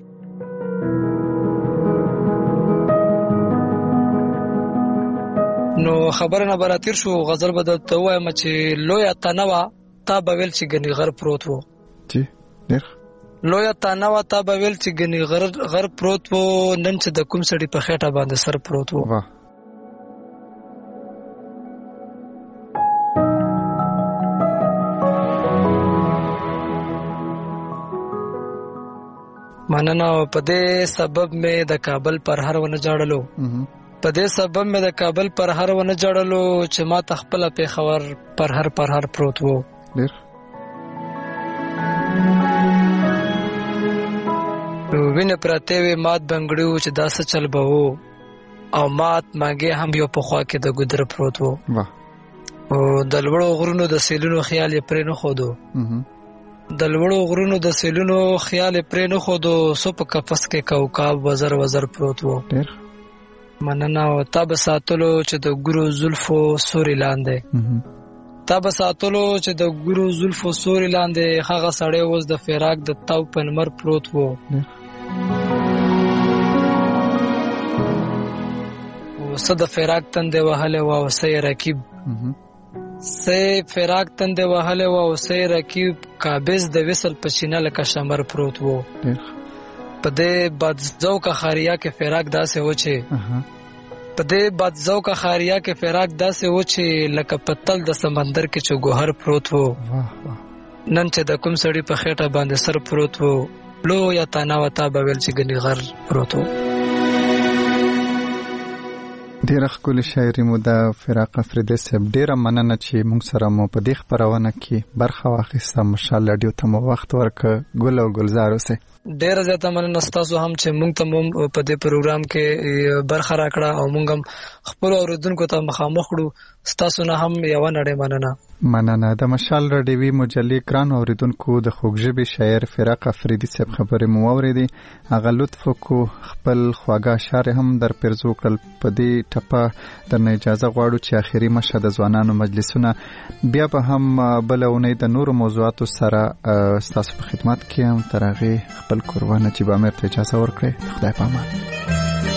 نو خبره نه براتیر شو، غزل به درته وایم چې لویه تنوه تا به ویل چې ګنې غر پروت و. جی ډېر لویه تنوه تا به ویل چې ګنې غر پروت و، نن چې د کوم سړي په خېټه باندې سر پروت و. مننه. په دې سبب مې د کابل پر هر ونه جاړلو، په دې سبب مې د کابل پر هر ونه جاړلو، چې ما ته خپل پیښور پر هر پروت و. ډېر وینه پراته وي مات بنګړو چې دا څه چل به وو، او مات مانګې هم یو په خوا کې د ګودره پروت وو. او د لوړو غرونو د سیلونو خیال یې پرې نه ښودو، د لوړو غرونو د سیلونو خیال یې پرې نه ښودو، سو په قفس کې کوکاب وزر پروت وو. مننه. او تا به ساتلو چې د ګورو زلفو سوري لاندې، تا به ساتلو چې د ګورو زلفو سوري لاندې، هغه سړی اوس د فراق د تاو په نمر پروت وو. څه د فراق تندې وهلې وه او څه یې رقیب، څه فراق تندې وهلې وه او څه یې رقیب، قابض د وصل په چینه لکه شمر پروت وو. په دې بدذوقه خاریا کې فراق داسې و چې په دې بدذوقه خاریا کې فراق داسې و چې لکه پتل د سمندر کې چې ګوهر پروت وو. نن چې د کوم سړي په خېټه باندې سر پروت وو، لویه تنوه تا به ویل چې ګنې غر پروت وو. ډیره ښکلې شاعري مو د فراق افریدی صاحب. ډیره مننه چې موږ سره مو په دې خپرونه کې برخه واخیسته. ماشاءالله ډیو ته مو وخت ورکړ، ګل او گلزار اوسئ. ډیره زیاته مننه ستاسو هم چې موږ ته په دې پروګرام کې برخه راکړه، او موږ هم خپل اوریدونکو ته مخامخ کړو. ستاسو نه هم یو نړۍ مننه. د مشال راډیوي مجلې ګران اوریدونکو، د خوږژبې شاعر فراق افریدی صاحب خبرې مو واورېدې. هغه لطف وکړو خپل خواږه اشعار هم در پیرزو کړل. په دې ټپه درنه اجازه غواړو چې آخري مشه د ځوانانو مجلسونه بیا به هم بله اونۍ د نورو موضوعاتو سره ستاسو په خدمت کې هم. تر هغې خپل قربان نجیب امیر ته اجازه ورکړئ. د خدای په امان.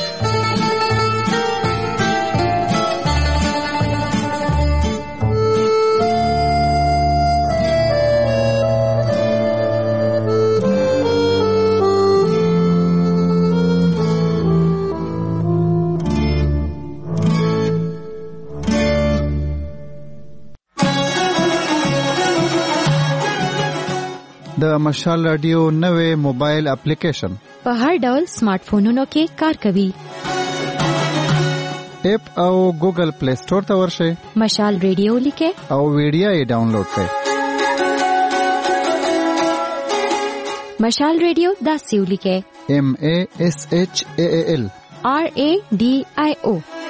د مشال رادیو نوې موبایل اپلیکیشن په هر ډول سمارټ فونونو کې کار کوي. اپ او ګوګل پلی سٹور ته ورشئ، مشال ریډیو لیکئ او ویډیو یې ډاونلوډ کړئ. مشال ریډیو داسې ولیکئ MASHAAL RADIO.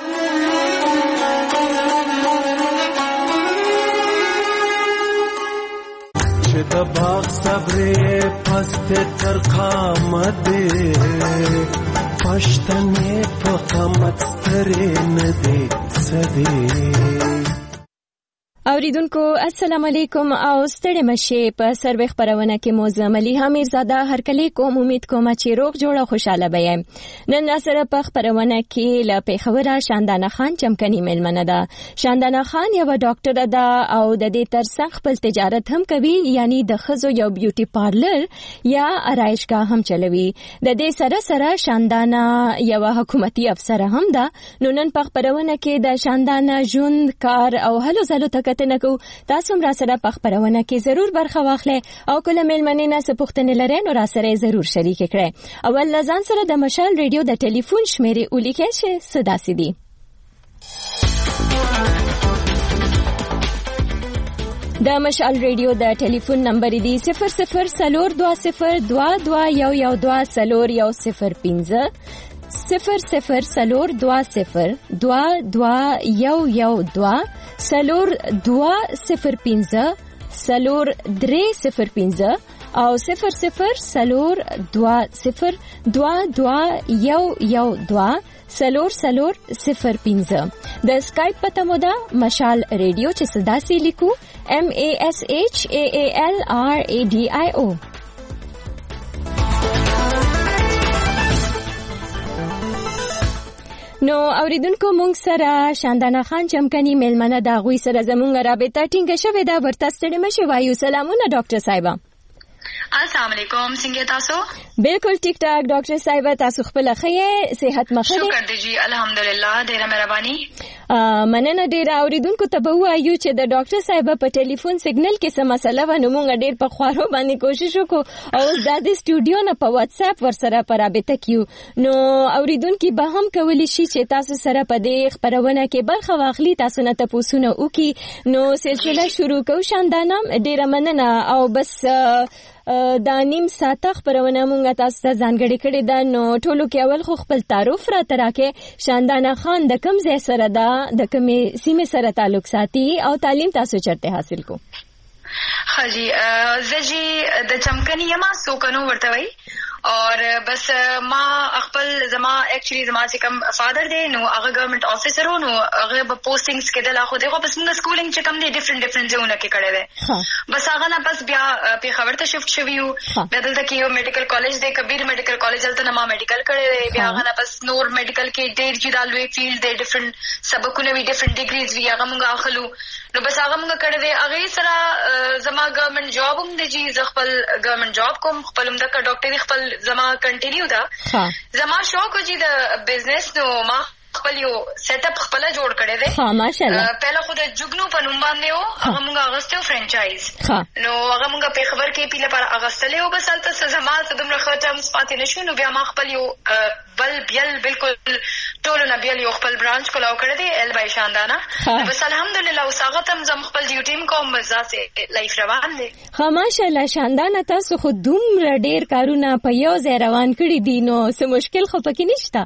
چې د باغ صبرې پست ترخامده پښتنې په قامت سترې نه دي سدي. اوریدونکو السلام علیکم او ستړي مشه په سروي خبرونه کې موزم علي حمید زاده هر کله کوم امید کوم چې روغ جوړه خوشاله بیم. نن سره په خبرونه کې له پیښوره شاندانه خان چمکني ملمنه ده. شاندانه خان یو ډاکټر ده او د دې ترڅنګ خپل تجارت هم کوي، یعنی د خزو یو بیوټي پارلر یا آرایشګاه هم چلوي. د دې سره سره شاندانه یو حکومتي افسر هم ده. نو نن په خبرونه کې د شاندانه ژوند کار او هلو زلو تنکو تاسو را سره په خبرونه کې ضرور برخه واخلئ او کله مېلمنې نه څه پوښتنې لرئ نو را سره ضرور شریک کړئ. اول لزان سره د مشال ریډیو د ټلیفون شمیرې ولیکئ چې صدا سي. د مشال ریډیو د ټلیفون نمبر دی 0042221120 0020221120 0305 او 0020221120 د اسکایپ پته مو ده مشال ریډیو چې صدا سي لیکو MASHAALRADIO. نو اوریدونکو مونږ سره شاندانه خان چمکني ملمنه دا غوي سره زمونږ رابطه ټینګه شوې ده. ورته ستړي مشه وایو. سلامونه ډاکټر صاحبہ. السلام علیکم، څنګه تاسو؟ بالکل ټیک ټاک ډاکټر صاحبہ، تاسو خپل خیه صحت مخه؟ شکر دی جی، الحمدلله، ډیره مهرباني. مننه ډیره. اوریدونکو ته به وایو چې د ډاکټر صاحبہ په ټلیفون سیګنل کې څه مسله و، نو مونږ ډیر په خوارو باندې کوشش وکړو او د دې سټوډیو نه په واتس اپ ورسره په رابطه کیو. نو اوریدونکو به هم کولی شي چې تاسو سره په دې خبرونه کې برخه واخلي، تاسو نه تاسو وکي. نو سلسله شروع کو شاندانه. ډیره مننه. او بس دا نیم ساعت خبرونه مونږه تاسو ته ځانګړي کړي ده. نو ټولو کې اول خو خپل تعارف را تراکه شاندانه خان د کوم ځای سره ده، د کومې سیمې سره تعلق ساتي او تعلیم تاسو چرته حاصل کو؟ خاجی زجی د چمکنی یما سوکنو ورته وای اور بس ما خپل زما ایکچولی زما چې کوم فادر دی نو هغه ګورنمنت افیسر نو هغه په پوسټینګز کې د لا خو دغه بس موږ سکولینګ چې کوم دی ډیفرنٹ ځونه کې کړه وې بس هغه نه بس بیا په خبر ته شفت شویو بدل ته کې یو میډیکل کالج دی کبیر میډیکل کالج دلته ما میډیکل کړه بیا هغه نه بس نور میډیکل کې ډېر جدا لوی فیلډ دی ډیفرنٹ سبقونه وی ډیفرنٹ ډیګریز وی هغه موږ اخلو نو بس هغه موږ کړه دی هغه سره زما ګورنمنت جاب هم دی چې ز خپل ګورنمنت جاب کوم خپل هم د ډاکټري خپل زما کنټینیو دا زما شوق چې د بزنس نو ما خپل یو سیټ اپ خپل جوړ کړی دی ها ماشاءالله پهله خو د جګنو په نوم باندې و هغه موږ اغستو فرانچایز نو هغه موږ په خبر کې پیله پر اغستلې او بس البته زما ته دومره خاطر هم سپاتې نشو نو بیا ما خپل یو بل بیل بالکل ټول نه بیل یو خپل برانچ کولاو کړی دی ال بای شاندانه بس الحمدلله اوس هغه تم زم خپل ډیوټیم کوم ځاسه لایف روان دی ها ماشاءالله شاندانه تاسو خو دومره ډیر کارونه په یو ځای روان کړی دي نو څه مشکل خو پکې نشته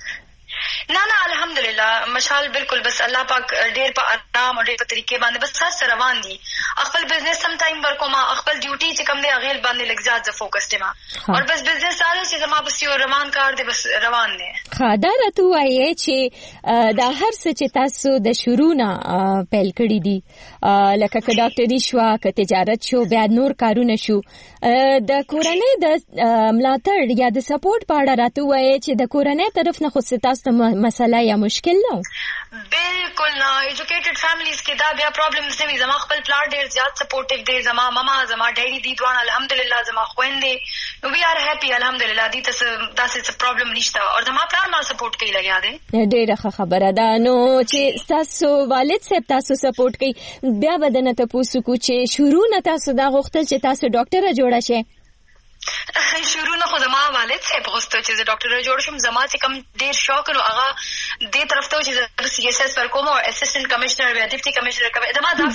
نه الحمدلله مشال بالکل بس الله پاک ډیر په آرام او ډیر په طریقې باندې بس خاص روان دي خپل بزنس سم ټایم ورکو ما خپل ډیوټي چې کوم دی غیر باندې لګ زیات ز فوکس ته ما او بس بزنس سره چې زما بس یو روان کار دی بس روان دی خاطر ته وایي چې دا هر څه چې تاسو د شروع نه پیل کړی دي لکه ک ډاکټري شو ک تجارت شو بیا نور کارونه شو د کورنۍ د ملاتړ یا د سپورټ په اړه راته وایي چې د کورنۍ طرف نه خو تاسو مسله یا مشکل نه بالکل نه ایجوکیټډ فیملیز کې دا بیا پرابلمز نه وي زما خپل پلان ډیر زیات سپورټیو دی زما ماما زما ډیډي دي دوه الحمدلله زما خويندې نو وی آر هپی الحمدلله دي تاسو داسې پرابلم نشته او زما پلان ما سپورټ کوي لګیا دی ډیره خبره ده نو چې تاسو والد صاحب تاسو سپورټ کوي بیا بدنه ته پوسو کو چې شروع نه تاسو دا غوښتل چې تاسو ډاکټر جوړه شئ شروع نه خو زما والد صاحب غوښتل چې زه ډاکټر جوړ شم. زما چې کوم ډېر شوق نو هغه دې طرف ته چې زه CSS پر کوم او اسسټنټ کمشنر یا ډیپټي کمشنر کوم زما دا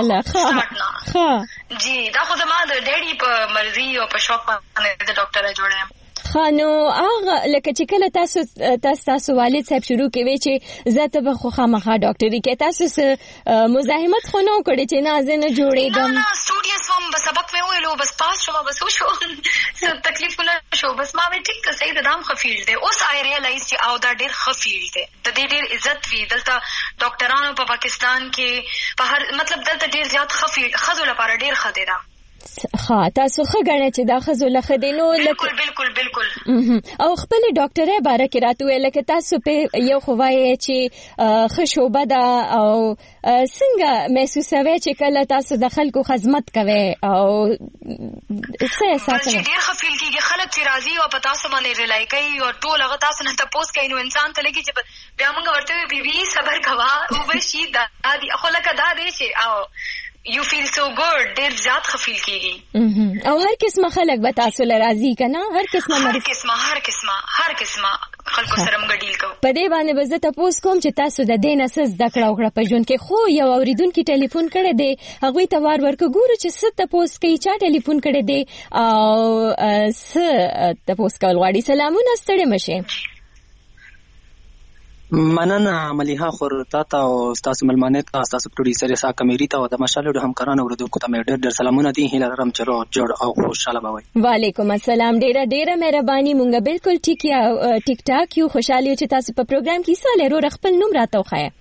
فیلډ جی دا خو زما د ډېډي په مرضی او په شوق باندې د ډاکټر جوړم. خانو هغه لکه چې کله تاسو والد صاحب شروع کوي چې زه ته به خو خامخا ډاکټري کې تاسو مزاحمت خو نه کړی چې نه زه نه جوړېږم؟ نه سټوډیوس هم به سبق مې ویلو بس پاس شوم بس وشو تکلیف نه شو بس ما وی ټیک ته صحیح د دام خفیل دی. اوس آی ریلایز چې او دا ډېر خفیل دی د دې ډېر عزت وی دلته ډاکټرانو په پاکستان کې په هر مطلب دلته ډېر زیات خفیل خزو لپاره ډېر خدای دا. تاسو ښه ګڼئ چې دا ښځو له ښه دی نو بالکل او خپلې ډاکټرۍ باره کې راته وویل لکه تاسو په یو خو وایئ چې ښه شعبه ده او څنګه محسوسوئ چې کله تاسو د خلکو خدمت کوئ او څه احساس کوئ؟ ډېر ښه فیل کېږي خلک چې راځي او په تاسو باندې ریلای کوي او ټول هغه تاسو نه تپوس کوي نو انسان ته لګي چې بیا موږ ورته وایو بیبي صبر کوه وبشي دا دي خو لکه دا دی چې او you feel so good ډېر زیات خفیل کېږي او هر قسمه خلک به تاسو له راځي که نه؟ هر قسمه خلکو سره موږ ډیل کوو. په دې باندې به زه تپوس کوم چې تاسو د دې نه څه زده کړه وکړه په ژوند کې. خو یو اورېدونکي ټلیفون کړی دی هغوی ته وار ورکړه ګورو چې څه تپوس کوي چا ټلیفون کړی دی او څه تپوس کول غواړي. سلامونه ستړې مه شئ. مننه ملیحه خور تاته او تاسو ملمانه ته تاسو پروډوسر اسحاق کمیری ته او د مشالو د همکارانو اوریدونکو ته مې ډېر سلامونه دي. هیله لرم چې روغ جوړ او خوشاله بوئ. وعلیکم السلام. ډیره مهرباني. مونږ بالکل ټیک ټاک یو خوشاله یو چې تاسو په پروګرام کې ساله رو خپل نوم راته وخایئ.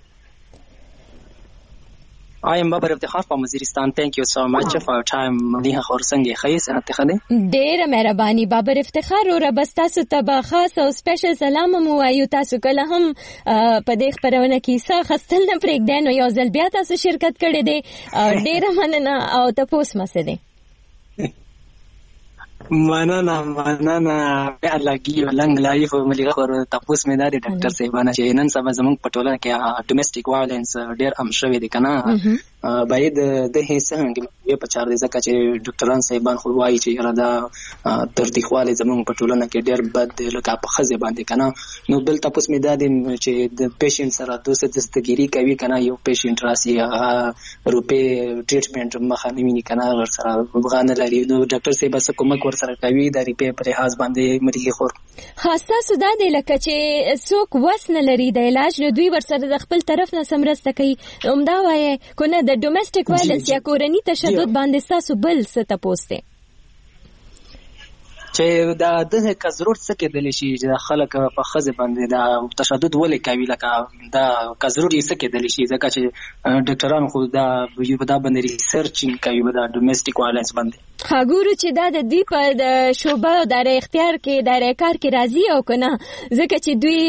I am Babar Iftikhar from Waziristan. Thank you so much for your time. ملیحه خور څنګه ښه صحت ښه دی؟ ډېره مهرباني بابر افتخار وروره. بس تاسو ته به خاص او سپیشل سلام مو وایو. تاسو کله هم په دې خپرونه کې څه اخیستل نه پرېږدئ نو یو ځل بیا تاسو شرکت کړی دی. ډېره مننه او تپوس مسه دی. مننه بیا لګي لنګ لایف ملیحه خور تپوس مې دا دی ډاکټر صاحبانه چې نن سبا زموږ په ټولنه کې ډومېسټیک وایلنس ډېر عام شوی دی که نه؟ باید د حصه هم په چار دی ځکه چې ډاکټران صاحبان خو وایي چې یاره دا ترتیخوالی زموږ په ټولنه کې ډېر بد دی لکه په ښځې باندې که نه. نو بل تپوس مې دا دی چې د پیشنټ سره دوسه دستګیري کوي که نه یو پیشنټ راسي هغه روپۍ ټریټمنټ مخه نه ویني که نه ورسره بغا نه لري نو ډاکټر صاحب څه کومک ورسره کوي د روپۍ په لحاظ باندې مریخي خور خاص تاسو دا دی لکه چې څوک وس نه لري د علاج نو دوی ورسره د خپل طرف نه مرسته کوي. همدا وایي که نه د ډومېسټیک وایلنس یا کورني تشدد باندې ستاسو بل څه تپوس دی چې دا دغه که ضرور څه کېدلی شي چې خلک په ښځې باندې دا تشدد ولې کوي لکه دا که ضرور یې څه کېدلی شي ځکه چې ډاکټران خو دا باندې ریسرچینګ کوي دا ډومېسټیک وایلنس باندې. ها ګورو چې دا د دوی په د شعبه او دایره اختیار کې دایره کار کې راځي او که نه ځکه چې دوی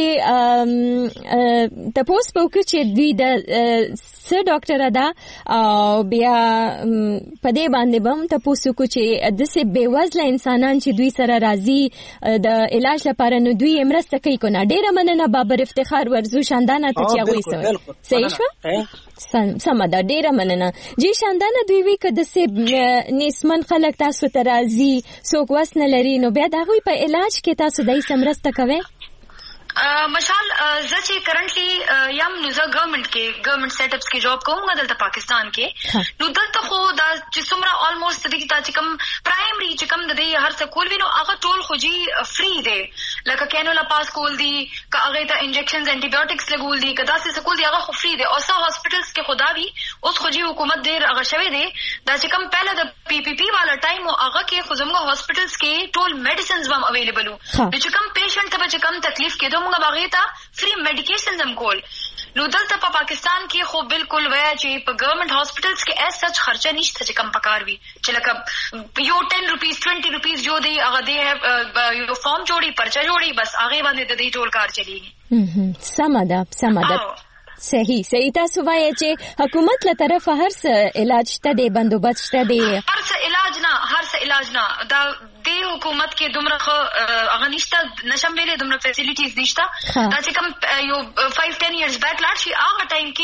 تپوس به وکړو چې دوی د څه ډاکټره ده او بیا په دې باندې به هم تپوس وکړو چې داسې بېوزله انسانان چې دوی سره راځي د علاج لپاره نو دوی یې مرسته کوي که نه. ډېره مننه بابر افتخار ورزو شاندانه ته چې هغوی صحیح شوه سمه ده. ډېره مننه جی شاندانه. دوی وی که داسې نیستمن خلک تاسو ته راځي څوک وس نه لري نو بیا د هغوی په علاج کې تاسو دای څه مرسته کوئ؟ مشال زه چې کرنټلی یم نو زه ګورنمنټ سیټ اپس کې جاب کوم دلته پاکستان کې. نو دلته خو دا چې څومره آلموسټ دغه چې کوم پرایمري چې کوم د دې هر څه کول وینو هغه ټول خو جی فری دی لکه کینولا پاس کول دي که هغه ته انجکشنز انټي بایوټکس لګول دي که داسې څه کول دي هغه خو فری دی. او څه هاسپټلز کې خدا وي اوس خو جی حکومت ډېر هغه شوی دی دا چې کوم پهله د PPP والا ټایم او هغه کې خو زموږ هاسپټلز کې ټول میډیسنز هم اویلیبل وو چې کوم پیشنټ ته چې کوم تکلیف کېدو موږ هغې ته فری میډیکیشنز هم کول. نو دلته په پاکستان کې خو بالکل وایي چې په ګورنمنټ هاسپټلز کې ایز سچ خرچه نشته چې کم پکار وي چې لکه یو 10 روپیز 20 روپیز جو دی هغه دی یو فارم جوړي پرچه جوړي بس هغې باندې د دې ټول کار چلیږي. سمه ده صحیح تاسو وایئ چې حکومت له طرفه هر څه علاج شته دی بندوبست شته دی هر څه علاج نه دا د حکومت کې دومره هغه نشته نشم ویلې دومره فیسیلیټیز نشته دا چې کوم یو 5-10 years back لاړ شي هغه ټایم کې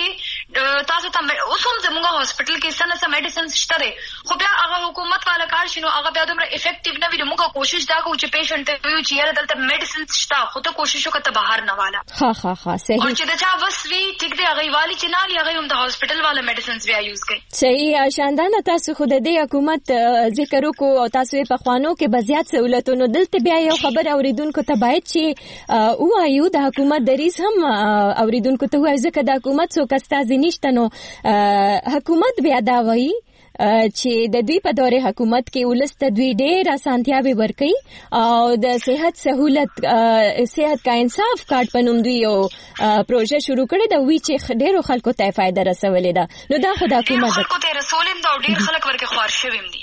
تاسو ته اوس هم زموږ هاسپټل کې څه میډیسنز شته دي خو بیا هغه حکومت والا کار شنو هغه بیا دومره افیکټیو نه وي موږ کوشش دا کوو چې پیشنټ ته ویو چې یاره دلته میډیسنز شته خو ته کوشش وکړه ته بهر نه والا ها صحیح او چې دا چا وس وی ټیک دی هغه والی چې نه هغه هم د هاسپټل والا میډیسنز بیا یوز کوي صحیح شاندانه تاسو خو د دې حکومت ذکر وکړو او تاسو په خوانو کې بزیات سہولتونو دلته بیا یو خبر اوریدونکو ته باید چې وایو د حکومت دریس هم اوریدونکو ته وایي ځکه د حکومت څو کستازي نشته نو حکومت بیا دا وایي چې د دوی په دورې حکومت کې ولست دوی ډېر اسانتیاوي ورکړي او د صحت سہولت صحت کا انصاف کارت په نوم دوی یو پروژه شروع کړې ده وی چې ډېرو خلکو ته فائدہ رسولې ده نو دا خو د حکومت خلکو ته رسولم دا ډېر خلک ورکه خوار شویم دي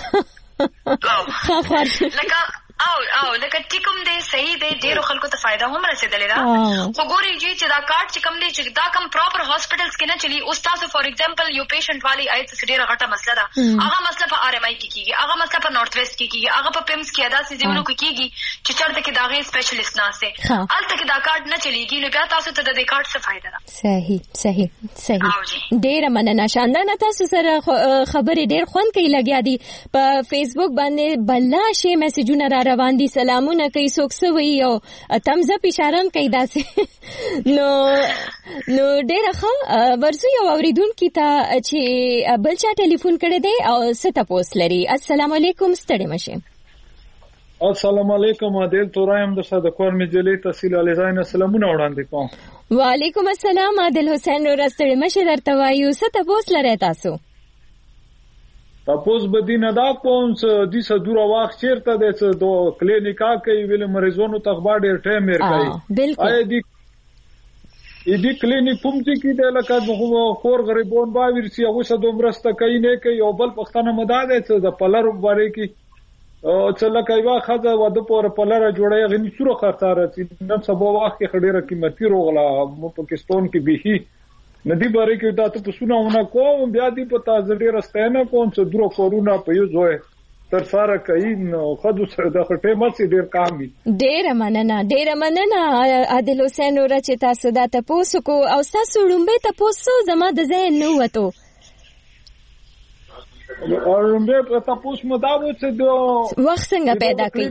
او لکه ټیکم دې صحیح دې ډېرو خلکو ته فائدہ هم رسیدلې ده خو ګوري چې دا کارت چې کم دی چې دا کم پراپر هاسپټلز کې نه چلی او تاسو فور ایگزامپل یو پیشنټ والی آیت ډېره غټه مسله ده هغه مسله په آر ایم آی کې کیږي هغه مسله په نارث ویسټ کې کیږي هغه په پیمز کې ادا سي دیونو کې کیږي چې چرته کې داغه سپیشلیست ناشته الته کې دا کارت نه چلیږي نو بیا تاسو ته د دې کارت څه فائدہ ده صحیح ډېره مننه شاندانه تاسو سره خبرې ډېر خوند کوي لګیا دي په فیسبوک باندې بلا شي میسجونه را روان دي سلامونه کوي څوک سوي او تمز اپ اشاره کوي داسې نو ډېر ښه ورسو یو اوریدونکو ته چې بل چا ټلیفون کړی دی او ست پوس لري السلام علیکم ستړي مشه السلام علیکم عادل تورایم د صدقور مجلې تحصیل علیزاین سلامونه وړاندې کوم وعلیکم السلام عادل حسین ورستړي مشه درته وایو ست پوس لري تاسو تاسو بدینه دا کوم څه د صدور واخ چیرته د دو کلینیکا کوي ویل مریضونو تخبا ډیر ټیم مر کوي بالکل دې کلینیک کوم چې کې د لکه خور غریبون با ورسي هغه څه دومرسته کوي نه کوي او بل پښتنه مداده څه د پلر باندې کې څه لکه یو خزه وده پور پلر جوړي غني سره خطر چې نن سبا واخ کې خډيره قیمتي روغلا مو پاکستان کې به ندی باره کې دا ته پسونه کوم بیا دې په تازه ډیر استنه کوم چې درو کورونا په یو ځای تر سره کوي نو خدو سره د خټه مڅ ډیر کام دي ډیر مننه عادل حسین ور چې تاسو دا تاسو کو او تاسو لومبه تاسو زما د ذهن نو وته او لومبه تاسو مداو چې د وخت څنګه پیدا کړی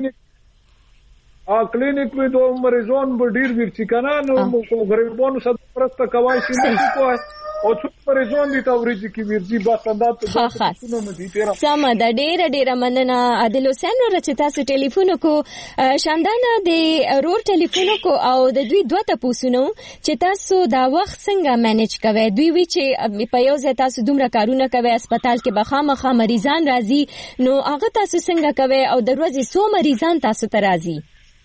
کلینیک میں دو مریضون ډیر ورچی کنه نو غریبانو سره پرسته کوي چې نه کوی او څو مریضون دي توريج کی ورچی با سندات ته سم دا ډیر مننه عادل حسین ورچې تاسو ټلیفون کو شاندانه د رور ټلیفون کو او د دوی دوه تاسو چې تاسو دا وخت څنګه مینج کوي دوی وی چې په یو ځای تاسو دومره کارونه کوي هسپتال کې بخامخه مریضان راځي نو هغه تاسو څنګه کوي او د ورځې سو مریضان تاسو ته راځي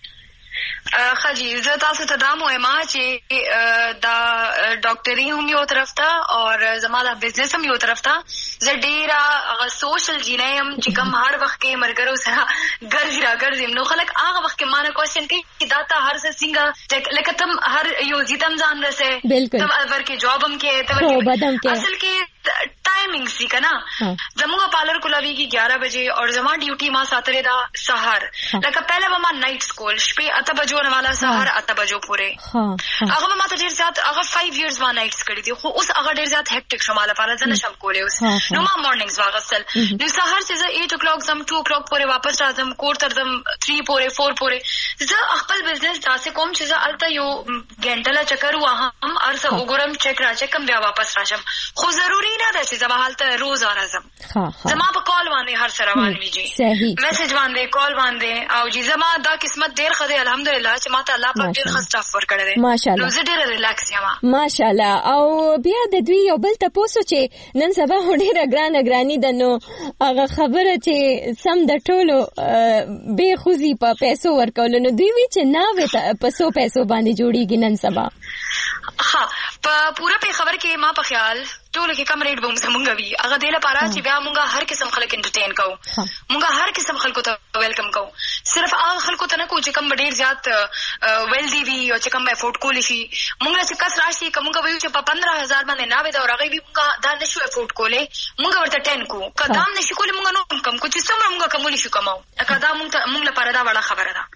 خاجی زه تاسو ته دا مهمه چې دا ډاکټري هم یو طرف ته او زموږ بزنس هم یو طرف ته زه ډیره سوشل جینایم چې کوم هر وخت کې مرګرو سره ګرځم نو خلک هغه وخت کې مانه کوېشن کوي چې دا ته هر څه څنګه لکه تم هر یو ځیتم ځان رسې تم ورکه جاب هم کې ته اصل کې ٹائمنگ سی کنا زموږ پارلر کولاوی کی 11 بجے اور زما ڈیوٹی ما ساتره دا سحر لکه پہله وما نائٹ سکول شپې 8 بجو نه والا سحر 8 بجو پوره هغه ما ته ډیر زیات هغه 5 ایئرز ما نائټس کړی دي خو اوس هغه ډیر زیات هیکټیک شماله لپاره ځنه شم کولې اوس نو ما مارنینګز واغسل نو سحر سے 8 o'clock زم 2 o'clock پوره واپس راځم کور تر زم 3 پوره 4 پوره زه خپل بزنس تاسو کوم چې زه الته یو ګنټه چکر وهم ارسه وګورم چک را چکم بیا واپس راشم خو ضروری نه ده چې زما حالت روز راځم زما په کال باندې هر سره روان میږي میسج باندې کال باندې او چې زما دا قسمت ډیر خدای الحمدلله چې ماته الله پاک ډیر ښه سټاف ورکړی دی ماشاءالله نو زه ډیر ریلیکس یم ماشاءالله او بیا د دوی یو بل تاسو چې نن سبا ډیره ګرانی ده نو هغه خبره چې سم د ټولو به خوځي په پیسو ورکول نو دوی وی چې نه وې په پیسو باندې جوړیږي نن سبا ها په پوره په خبر کې ما په خیال ټول کې کم ریټ به موږ وی هغه د لپاره چې بیا موږ هر قسم خلک انټرټین کوو موږ هر قسم خلکو ته ویلکم کوو صرف هغه خلکو ته نه کوو چې کم ډیر زیات ویلدی وی او چې کم افورد کولی شي موږ چې کس راشي کومه ویو چې په 15000 باندې نه وي دا راغی موږ دا نشو افورد کولې موږ ورته 10 کوو کدام نشو کولې موږ نو کوم کو چې څومره موږ کومول شو کماو کدا موږ لپاره دا وړه خبره ده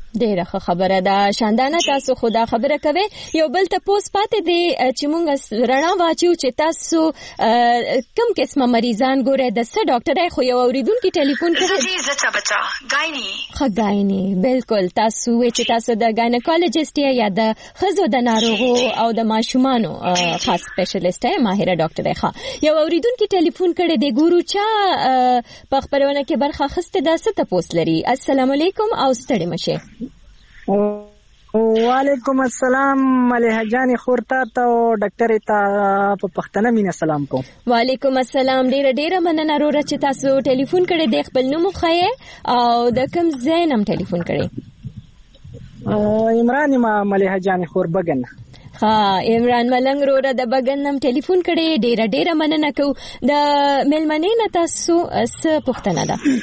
ډیره خبره ده شاندانه. تاسو خدا خبره کوي. یو بل ته پوس پاتې دی چې مونږ رڼا واچو چې تاسو کوم قسمه مریضان ګوره د څه ډاکټر خو یو اوریدونکو ټلیفون کړی جی زچا بچا غاینی خدایني بالکل تاسو چې تاسو د ګاینکولوژیست یا د خزو د ناروغو او د ماشومانو خاص سپیشلیست ماهر ډاکټر ښه یو اوریدونکو ټلیفون کړی دی ګورو چا په خبرونه کې برخه اخیسته ده څه تاسو لري. السلام علیکم او ستړي مشه. وعلیکم السلام مليحه جان خورتا ته ډاکټر ته په پښتنه مين سلام کوم. وعلیکم السلام. ډیره مننه وروره چې تاسو ټلیفون کړی د خپل نوم خایې او د کوم زینم ټلیفون کړی. عمران ما مليحه جان خور بغن. ها عمران ملنګ وروره د بغن نم ټلیفون کړی. ډیره مننه کو د ملمنې نه تاسو څه پښتنه ده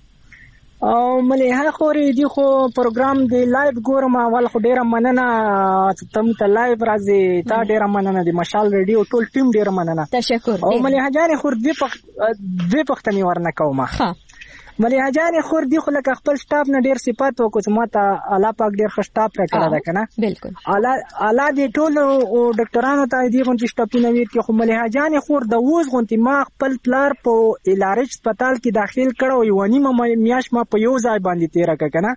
او مليحه خورې دی خو پروګرام دی لایو ګورم اول خو ډیره مننه تم ته لایو راځي تا ډیره مننه دی مشال ریډیو ټول ټیم ډیره مننه تشکر. او مليحه جان خور دی پښتني ورنه کومه. ها مليحه جان خور دی خو لکه خپل سټاف نه ډیر صفات وکړو چې ماته الله پاک ډیر ښه سټاف را کړی دا کنه بالکل الله دی ټول ډاکټرانو ته دی غونډه سټاپونه ویل چې خو مليحه جان خور د ووز غونډه ما خپل پلار په الارج هسپتال کې داخل کړو یو نیمه میاش ما په یو ځای باندې تیر کنه.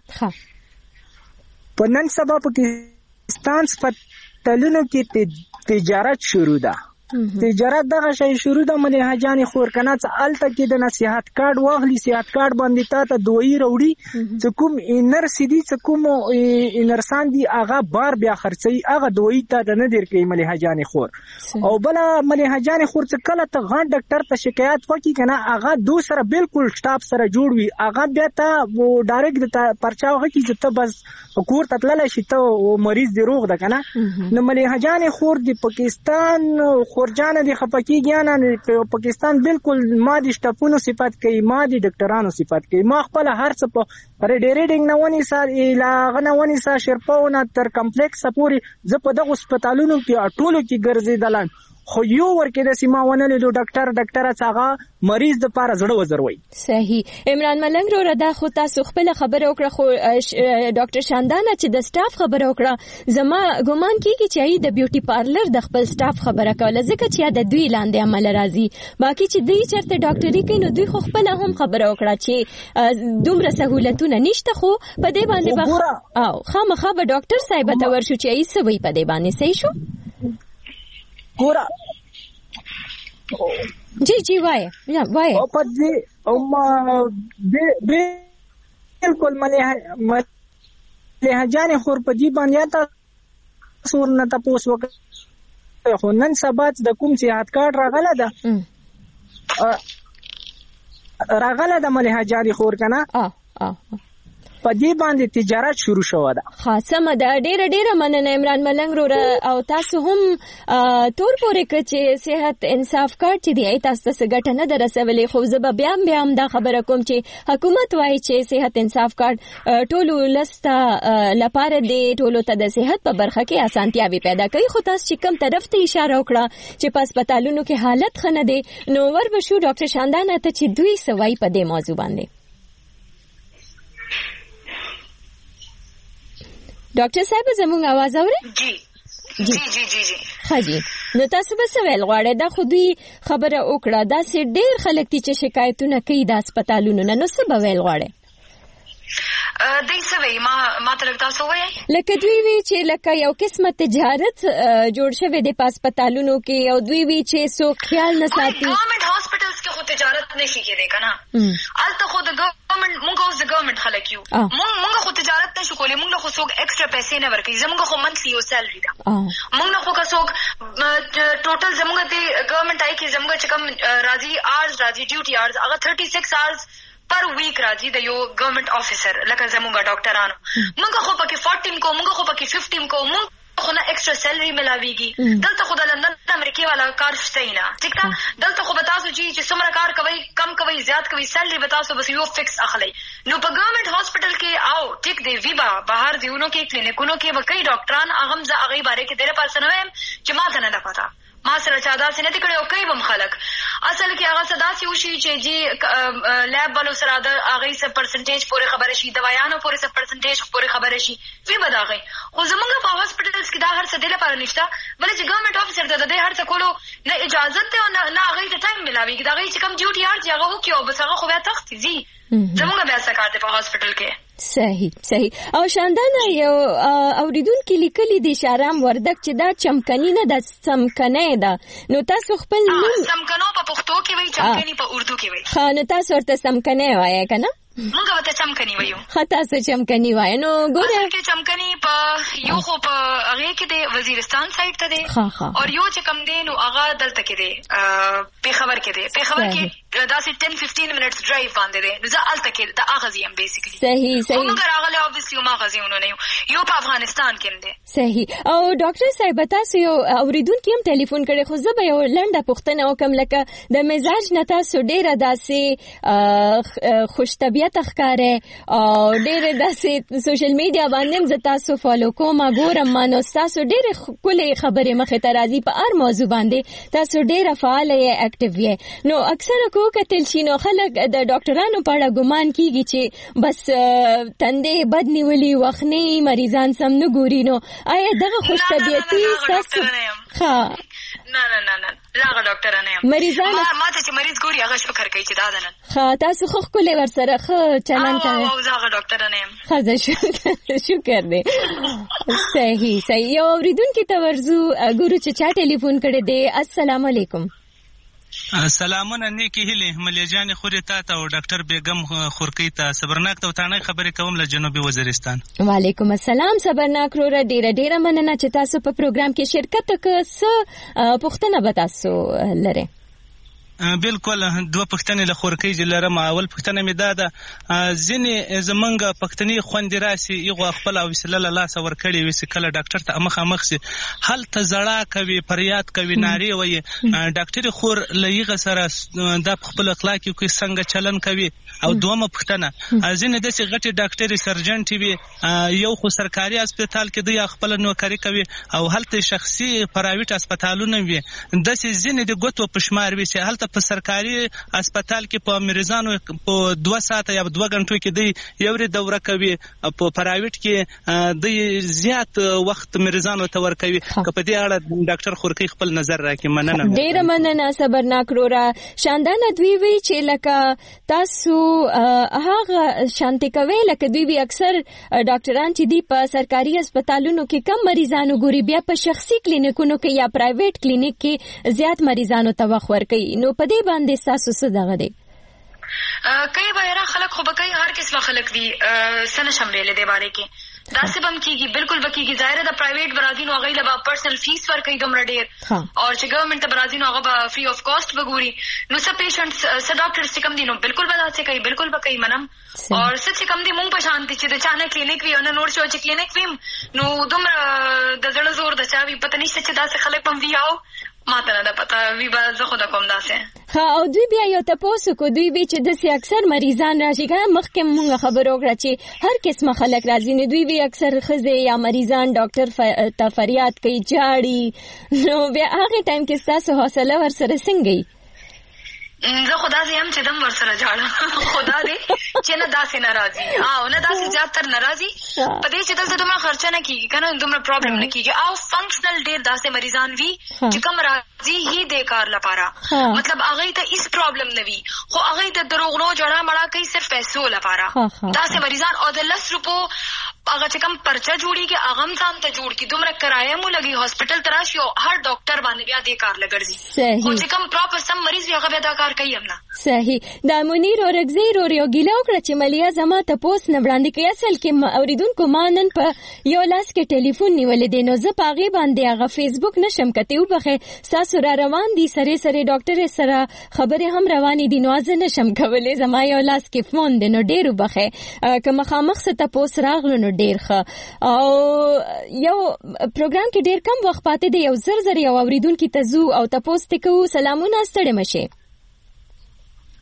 ها په نن سبا پاکستان هسپتالونو کې تجارت شروع ده. تجارت دغه شی شروع ده مليحه جان خور کنه چې الته کې د نصيحت کارت واغلی صحت کارت باندې ته دوی وروړي چې کوم انر سيدي چې کوم انرسان دي هغه بار بیا خرڅي هغه دوی ته نه در کوي مليحه جان خور. او بل مليحه جان خور چې کله ته غان ډاکټر ته شکایت وکړي کنه هغه دوسره بالکل سټاف سره جوړ وي هغه بیا ته ډایرکټ د پرچا وکړي چې ته بس کور ته تللی شي ته مریض دی روغ ده کنه. نو مليحه جان خور دی پاکستان خورجانه دی خپکی ګیانه پاکستان بالکل ما دي شټپونو صفات کوي ما دي ډاکټرانو صفات کوي ما خپل هر څه په ریډینګ نه ونی سال اله نه ونی سال شرپونه تر کمپلیکس پوري ز په دغه هسپتالونو کې ټولو کې ګرځیدلان خو یو ورکه د سیما ونل دو ډاکټر څنګه مریض د پاره زړه وزروي. صحیح. عمران ملنګ وروره دا خو تاسو خپل خبره وکړه خو ډاکټر شاندانه چې د سټاف خبره وکړه زما ګومان کیږي چې د بیوټي پارلر د خپل سټاف خبره کوله ځکه چې د دوی لاندې عمل راځي باقي چې دوی چرته ډاکټري کوي نو دوی خو خپل هم خبره وکړه چې دومره سہولتونه نشته خو په دې باندې او خامخا به ډاکټر صاحب ته ورشو چې ای څه وی په دې باندې صحیح شو. ګورا جی وای او په دې او ما بالکل مليحه جان خور په دې باندې تا سور نه تاسو وکړه خو نن سبا د کوم صحت کارت راغله د مليحه جان خور کنه په دې باندې تجارت شروع شوه ده. خاصه د ډیره مننه عمران ملنګ وروره او تاسو هم تور پورې کړ چې صحت انصاف کارت چې دی تاسو څه ګټه نه درسولې خو زه بیا هم دا خبره کوم چې حکومت وایي چې صحت انصاف کارت ټولو لسته لپاره دی ټولو ته د صحت په برخه کې اسانتیاوي پیدا کوي خو تاسو چې کوم طرف ته اشاره وکړه چې په هسپتالونو کې حالت ښه نه دی نو ور بشو ډاکټر شاندانه ته چې دوی سوای په دې موضوع باندې. ډاکټر صاحب زموږ आवाज اورئ؟ جی خاجي نو تاسو به څه ویل غواړئ دا خو دوی خبره وکړه دا سي ډېر خلک دي چې شکایتونه کوي د هسپتالونو نه نو څه به ویل غواړئ؟ دای سوي ما طرف تاسو وایي لکه دوی وی چې لکه یو قسمه تجارت جوړ شوی دی په هسپتالونو کې او دوی وی چې سو خیال نه ساتي ګورنمنت هاسپټلز کې خو تجارت نشي کېدای کنه الته خو د ګورنمنت مونږ اوس د ګورنمنت خلک یو مونږ خو تجارت نشو کولای مونږ خو څوک ایکسترا پیسې نه ورکوي زمونږ خو منثلی یو سیلری ده مونږ خو څوک ټوټل زمونږ د ګورنمنت آی کې زمونږ چې کوم راځي ډیوټي آورز هغه 36 آورز پر ویک راځي د یو ګورنمنت افیسر لکه زموږ ډاکټرانو موږ خو پکې 14 کو موږ خو پکې 15 کو موږ خو نه ایکسترا سیلری ملاويږي دلته خو د لندن امریکای والا کار شته نه ټیک ده دلته خو بتاسو چې څومره کار کوي کم کوي زیات کوي سیلری بتاسو بس یو فکس اخلي نو په ګورنمنت هاسپټل کې او ټیک دی ویبا بهر دیونو کې کلینیکونو کې وکړي ډاکټران اغم ز اغي باره کې ډېر پرسنوي چې ما ته نه پتا ما سره چا داسې نه دي کړی او کوي به هم خلک اصل کې هغه څه داسې وشي چې جی لیب والو سره د هغې څه پرسنټیج پورې خبره شي دوایانو پورې څه پرسنټیج پورې خبره شي وي به د هغې خو زمونږ په هاسپټلز کې دا هر څه دې لپاره نشته بله چې ګورنمنټ افیسر ته د دې هر څه کولو نه اجازت دی او نه هغې ته ټایم میلاوېږي د هغې چې کوم ډیوټي هر چې هغه وکړي او بس هغه خو بیا تښتي ځي زمونږ بیا څه کار دی په هاسپټل کې صحیح او شاندانه یو اوریدونکو لیکلي دي شارام وردک چې دا چمکنی نه د سمکنه ده نو تاسو خپل نوم سمکنو په پښتو کې وایي چمکنی په اردو کې وایي ها نو تاسو ورته سمکنه وایي کنه موږ ورته چمکنی وایو خطا څه چمکنی وایي نو ګوره کې چمکنی په یو خو په هغه کې د وزیرستان سایډ ته دی او یو چې کم دی نو هغه دلته کې دی پیښور کې دی پیښور کې داسې 10-15 منټس ډرایو باندې دی نو زه هلته کې د هغه ځای یم بیسیکلی صحیح موږ راغلی اوبویسلی ما هغه ځایونه نه یو په افغانستان کې دی صحیح او ډاکټر صاحب تاسو یو اوریدونکو هم ټلیفون کړی خو زه به یو لنډه پوښتنه وکم لکه د مزاج نه تاسو ډیره داسې خوش طبیعت ښکارئ او ډیره داسې سوشل میډیا باندې زه تاسو فالو کوم ګورم نو تاسو ډیره ښکلې خبرې مخې ته راځي په هر موضوع باندې تاسو ډیره فعال یې اکټیو یې نو اکثره کتل شي نو خلک د ډاکټرانو په اړه ګمان کیږي چې بس تندې بد نیولي وخنې مریضان سم نه ګوري نو آیا دغه خوش طبیعتي تاسو ښه نه هغه ډاکټر نه یم مریضان ما ته چې مریض ګوري هغه فکر کوي چې دا ده نن ښه تاسو خو ښکلې ورسره ښه چلن کوئ زه هغه ډاکټر نه یم ښه شکر دی صحیح یو اورېدونکي ته ورځو ګورو چې چا ټلیفون کړی دی السلام علیکم سلامونه نیکی هیله ملي جان خوري تا ته او ډاکټر بیگم خورکی ته صبرناک ته تانه خبرې کوم له جنوبي وزیرستان وعلیکم السلام صبرناک رو ډیره مننه چې تاسو په پروګرام کې شرکت وکړ څه پوښتنه به تاسو لرئ بالکل دوه پښتنې له خورکی جلره اول پښتنه مې دا ده ځینې زمونږ پښتني خوندې راسي یو خپل وسیله له لاسه ورکړي وي چې کله ډاکټر ته مخامخ سي هلته زړه کوي فریاد کوي نارې وایي ډاکټر خور له یغه سره د خپل اخلاق کې څنګه چلن کوي او دومره پښتنه ځینې د غټي ډاکټر سرجن ټي وي یو خو سرکاري هسپتال کې د خپل نوکری کوي او هلته شخصي پرایویټ هسپتالونه وي د ځینې د ګوتو پښمار وي چې هلته په سرکاري هسپتال کې په مریضانو په 2 ساعته یا 2 غنټو کې د یو دوره کوي په پرایویټ کې د زیات وخت مریضانو ته ور کوي په دې اړه ډاکټر خورکی خپل نظر راکړي مننه ډیره مننه صبرناک رورا شاندانه دوی وی چې لکه تاسو هغه شانتي کوي لکه دوی اکثر ډاکټران چې دی په سرکاري هسپتالونو کې کم مریضانو ګوري بیا په شخصي کلینیکونو کې یا پرایویټ کلینیک کې زیات مریضانو ته وخت ورکوي نو په دې باندې تاسو څه دغه دی کئی بایرا خلق خو بکئی هر قسمه خلق دی سن شملې دې باندې کې داسې بم کیږي بالکل بکیږي ظاهر د پرایویټ برازینو هغه له پرسنل فیس ورکړي دومره ډیر او چې ګورنمنت ته برازینو هغه فری اف کاست وګوري نو سب پیشنټس سب ډاکټرز چې کم دي نو بالکل بداسه کوي بالکل بکئی منم او سچ کم دي مونږ په شانتي چې د چانه کلینیک وی نه نور شو چې کلینیک ویم نو دومره د زړه زور د چا وی پته نشته چې داسې خلک پم ویاو ماته نه پته وی به زه خود کوم داسې ها او دوی بیا یو تاسو کو دوی به چې د اکثر مریضان راشي کنه مخکې مونږ خبرو کړه چې هر قسمه خلک راځي نو دوی به اکثر خزه یا مریضان ډاکټر ته فریاد کوي جاړي نو بیا هغه ټایم کې تاسو حوصله ورسره څنګه زه خدا دې هم چې دم ورسره جاړم خدا دې چې نه داسې ناراضي او نه داسې زیات تر ناراضي په دې چې دلته دومره خرچه نه کیږي کنه دومره پرابلم نه کیږي او فنکشنل ډیر داسې مریضان وي چې کم راځي هی د کار لپاره مطلب هغه ته هیڅ پرابلم نه وي خو هغه د دروغنو جوړه مړه کوي صرف پیسو لپاره داسې مریضان او د 10 روپو هغه چې کم پرچا جوړیږي هغه هم ځان ته جوړ کی دومره کرایه مو لګي هاسپټل تراشي او هر ډاکټر باندې بیا دې کار لګرځي خو چې کم پراپر سم مریض وي هغه بیا دا کار کوي هم نه صحیح دا منیر اورګزی یو ګیله وکړه چې ملیا زما ته پوس نه وړاندې کوي اصل کې اوریدونکو مانن په یو لاس کې ټلیفون نیولې دی نو زه پاغي باندې هغه فیسبوک نشم کته وبخه ساسو را روان دي سره ډاکټر سره خبره هم روانې دي نو ځنه نشم کولې زما یو لاس کې فون دی نو ډیر وبخه کوم خامخ ته پوس راغلو نو ډیر ښه او یو پروګرام کې ډیر کم وخت پاتې دی یو زر یو اوریدونکو ته زو او تاسو ته کو سلامونه ستړي مشه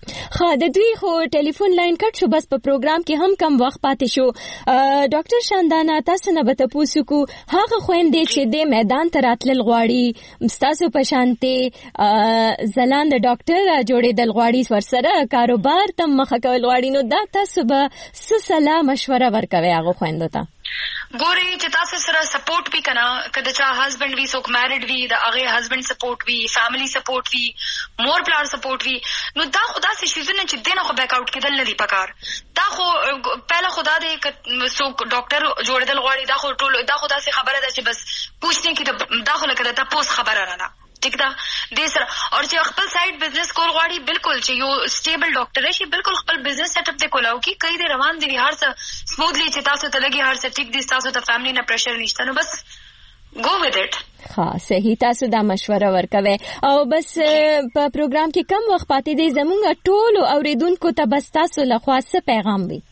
خو د دوی خو ټلیفون لاین کټ شو، بس په پروګرام کې هم کم وخت پاتې شو. ډاکټر شاندانا تاسو نه به تاسو کو هغه خويندې چې د میدان ته راتلل غواړي، تاسو په شانته زلاند ډاکټر جوړېدل غواړي، ورسره کاروبار تم مخه کول غواړي، نو دا تاسو به څه صلاح مشوره ورکوي هغه خويندو ته؟ ګوري چې تاسو سره سپورټ وی کنه، کله چې هسبند وی څوک میریډ وی د هغه هسبند سپورټ وی، فیملی سپورټ وی، مور پلار سپورټ وی، نو دا خدا سي شیزونه چې دینه خو بیک آوټ کېدل نه دی پکار. دا خو پهلا خدا دې څوک ډاکټر جوړېدل غواړي، دا خو ټول دا خدا سي خبره ده چې بس پوښتنه کې دا خو لکه دا پوس خبره نه ده. ٹھیک ده دې سره او چې خپل سایډ بزنس کول غواړي، بالکل چې یو سټیبل ډاکټر شي، بالکل خپل بزنس سیټ اپ ته کولاو کی کئی دې روان دي هر څه سموثلی چې تاسو ته لګي، هر څه ټیک دي، تاسو ته فیملی نه پریشر نشته، نو بس go with it. ها صحیح، تاسو دا مشوره ورکوي. او بس په پروګرام کې کم وخت پاتې دی، زمونږ ټول اوریدونکو ته بس تاسو له خوا څه پیغام وي؟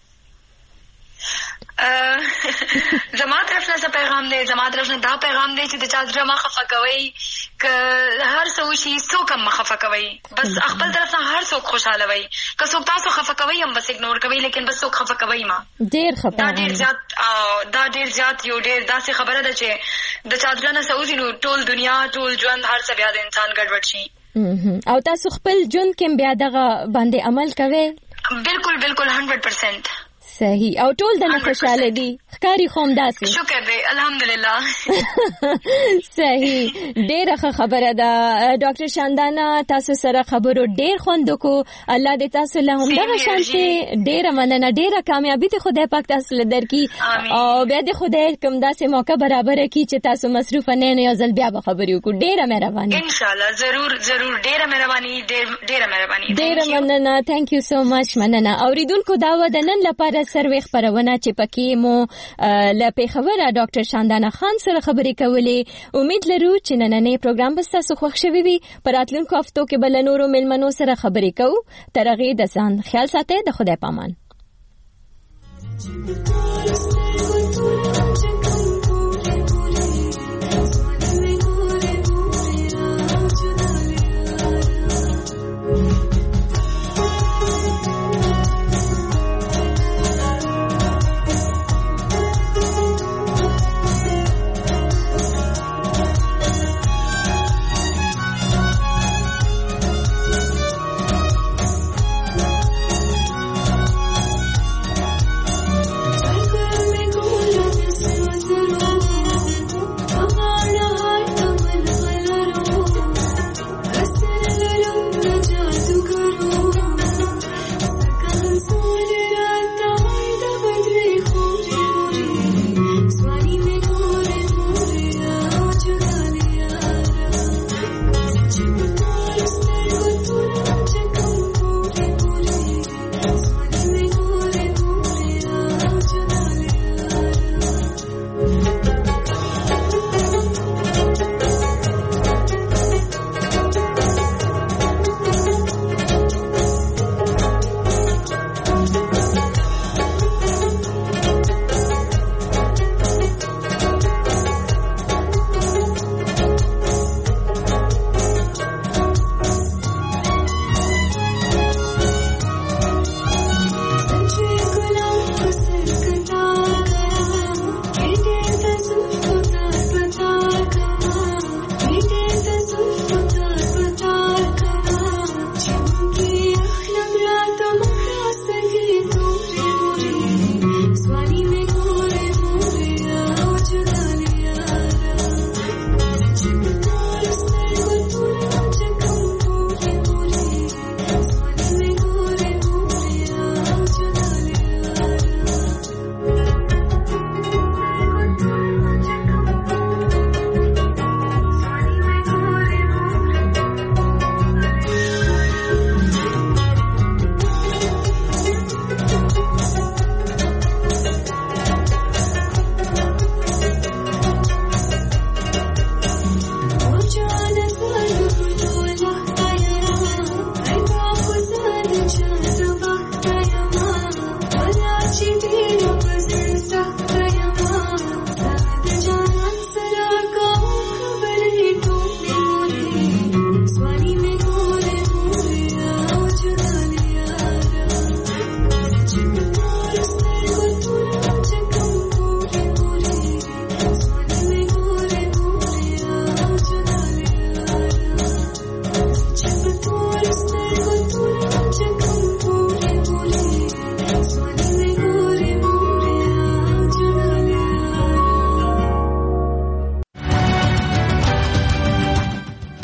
زما طرف نه څه پیغام دی؟ زما طرف نه دا پیغام دی چې د چا زړه مه خفه کوئ، که هر څه وشي څوک هم مه خفه کوئ، بس خپل طرف نه هر څوک خوشحاله وئ. که څوک تاسو خفه کوئ هم بس اګنور کوئ، لیکن بس څوک خفه کوئ ما. ډېر ښه پیغام، دا ډېر زیات یو ډېر داسې خبره ده چې د چا زړه نه څه وځي نو ټول دنیا ټول ژوند هر څه بیا د انسان ګډوډ شي. او تاسو خپل ژوند کې بیا دغه باندې عمل کوئ؟ بالکل بالکل 100%. صحیح. او ټول دنه خوشاله دي ښکاری خوم داسې؟ شکر دی الحمدلله. صحیح، ډېره ښه خبره ده. ډاکټر شاندانا تاسو سره خبرو ډېر خوند وکړو، الله دې تاسو له همدغه شانتې ډېره مننه، ډېره کامیابي دې خدای پاک تاسو له درکړي، او بیا دې خدای کوم داسې موقع برابر کړي چې تاسو مصروفه نه یو ځل بیا به خبرې وکړو. ډېره مهرباني. انشاءالله ضرور ضرور، ډېره مهرباني، ډېره مهرباني، ډېره مننه. تhank you so much. مننه. اوریدونکو دا و د نن لپاره سروې خبرونه چې پکې مو له پیښوره ډاکټر شاندانا خان سره خبرې کولې. امید لرو چې نننې پروګرام به تاسو خوښ شوی وي. په راتلونکو هفتو کې به له نورو مېلمنو سره خبرې کوو. تر هغې د ځان خیال ساتئ. د خدای په امان.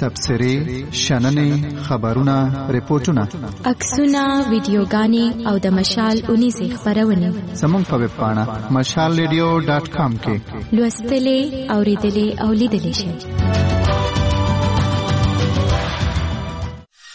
تبصرې شننې خبرونه ریپورتونه عکسونه ویډیوګانې او د مشال اونیزې خبرونه زموږ په ویب پاڼه mashalradio.com کې لوستلې اوریدلې او لیدلې شئ.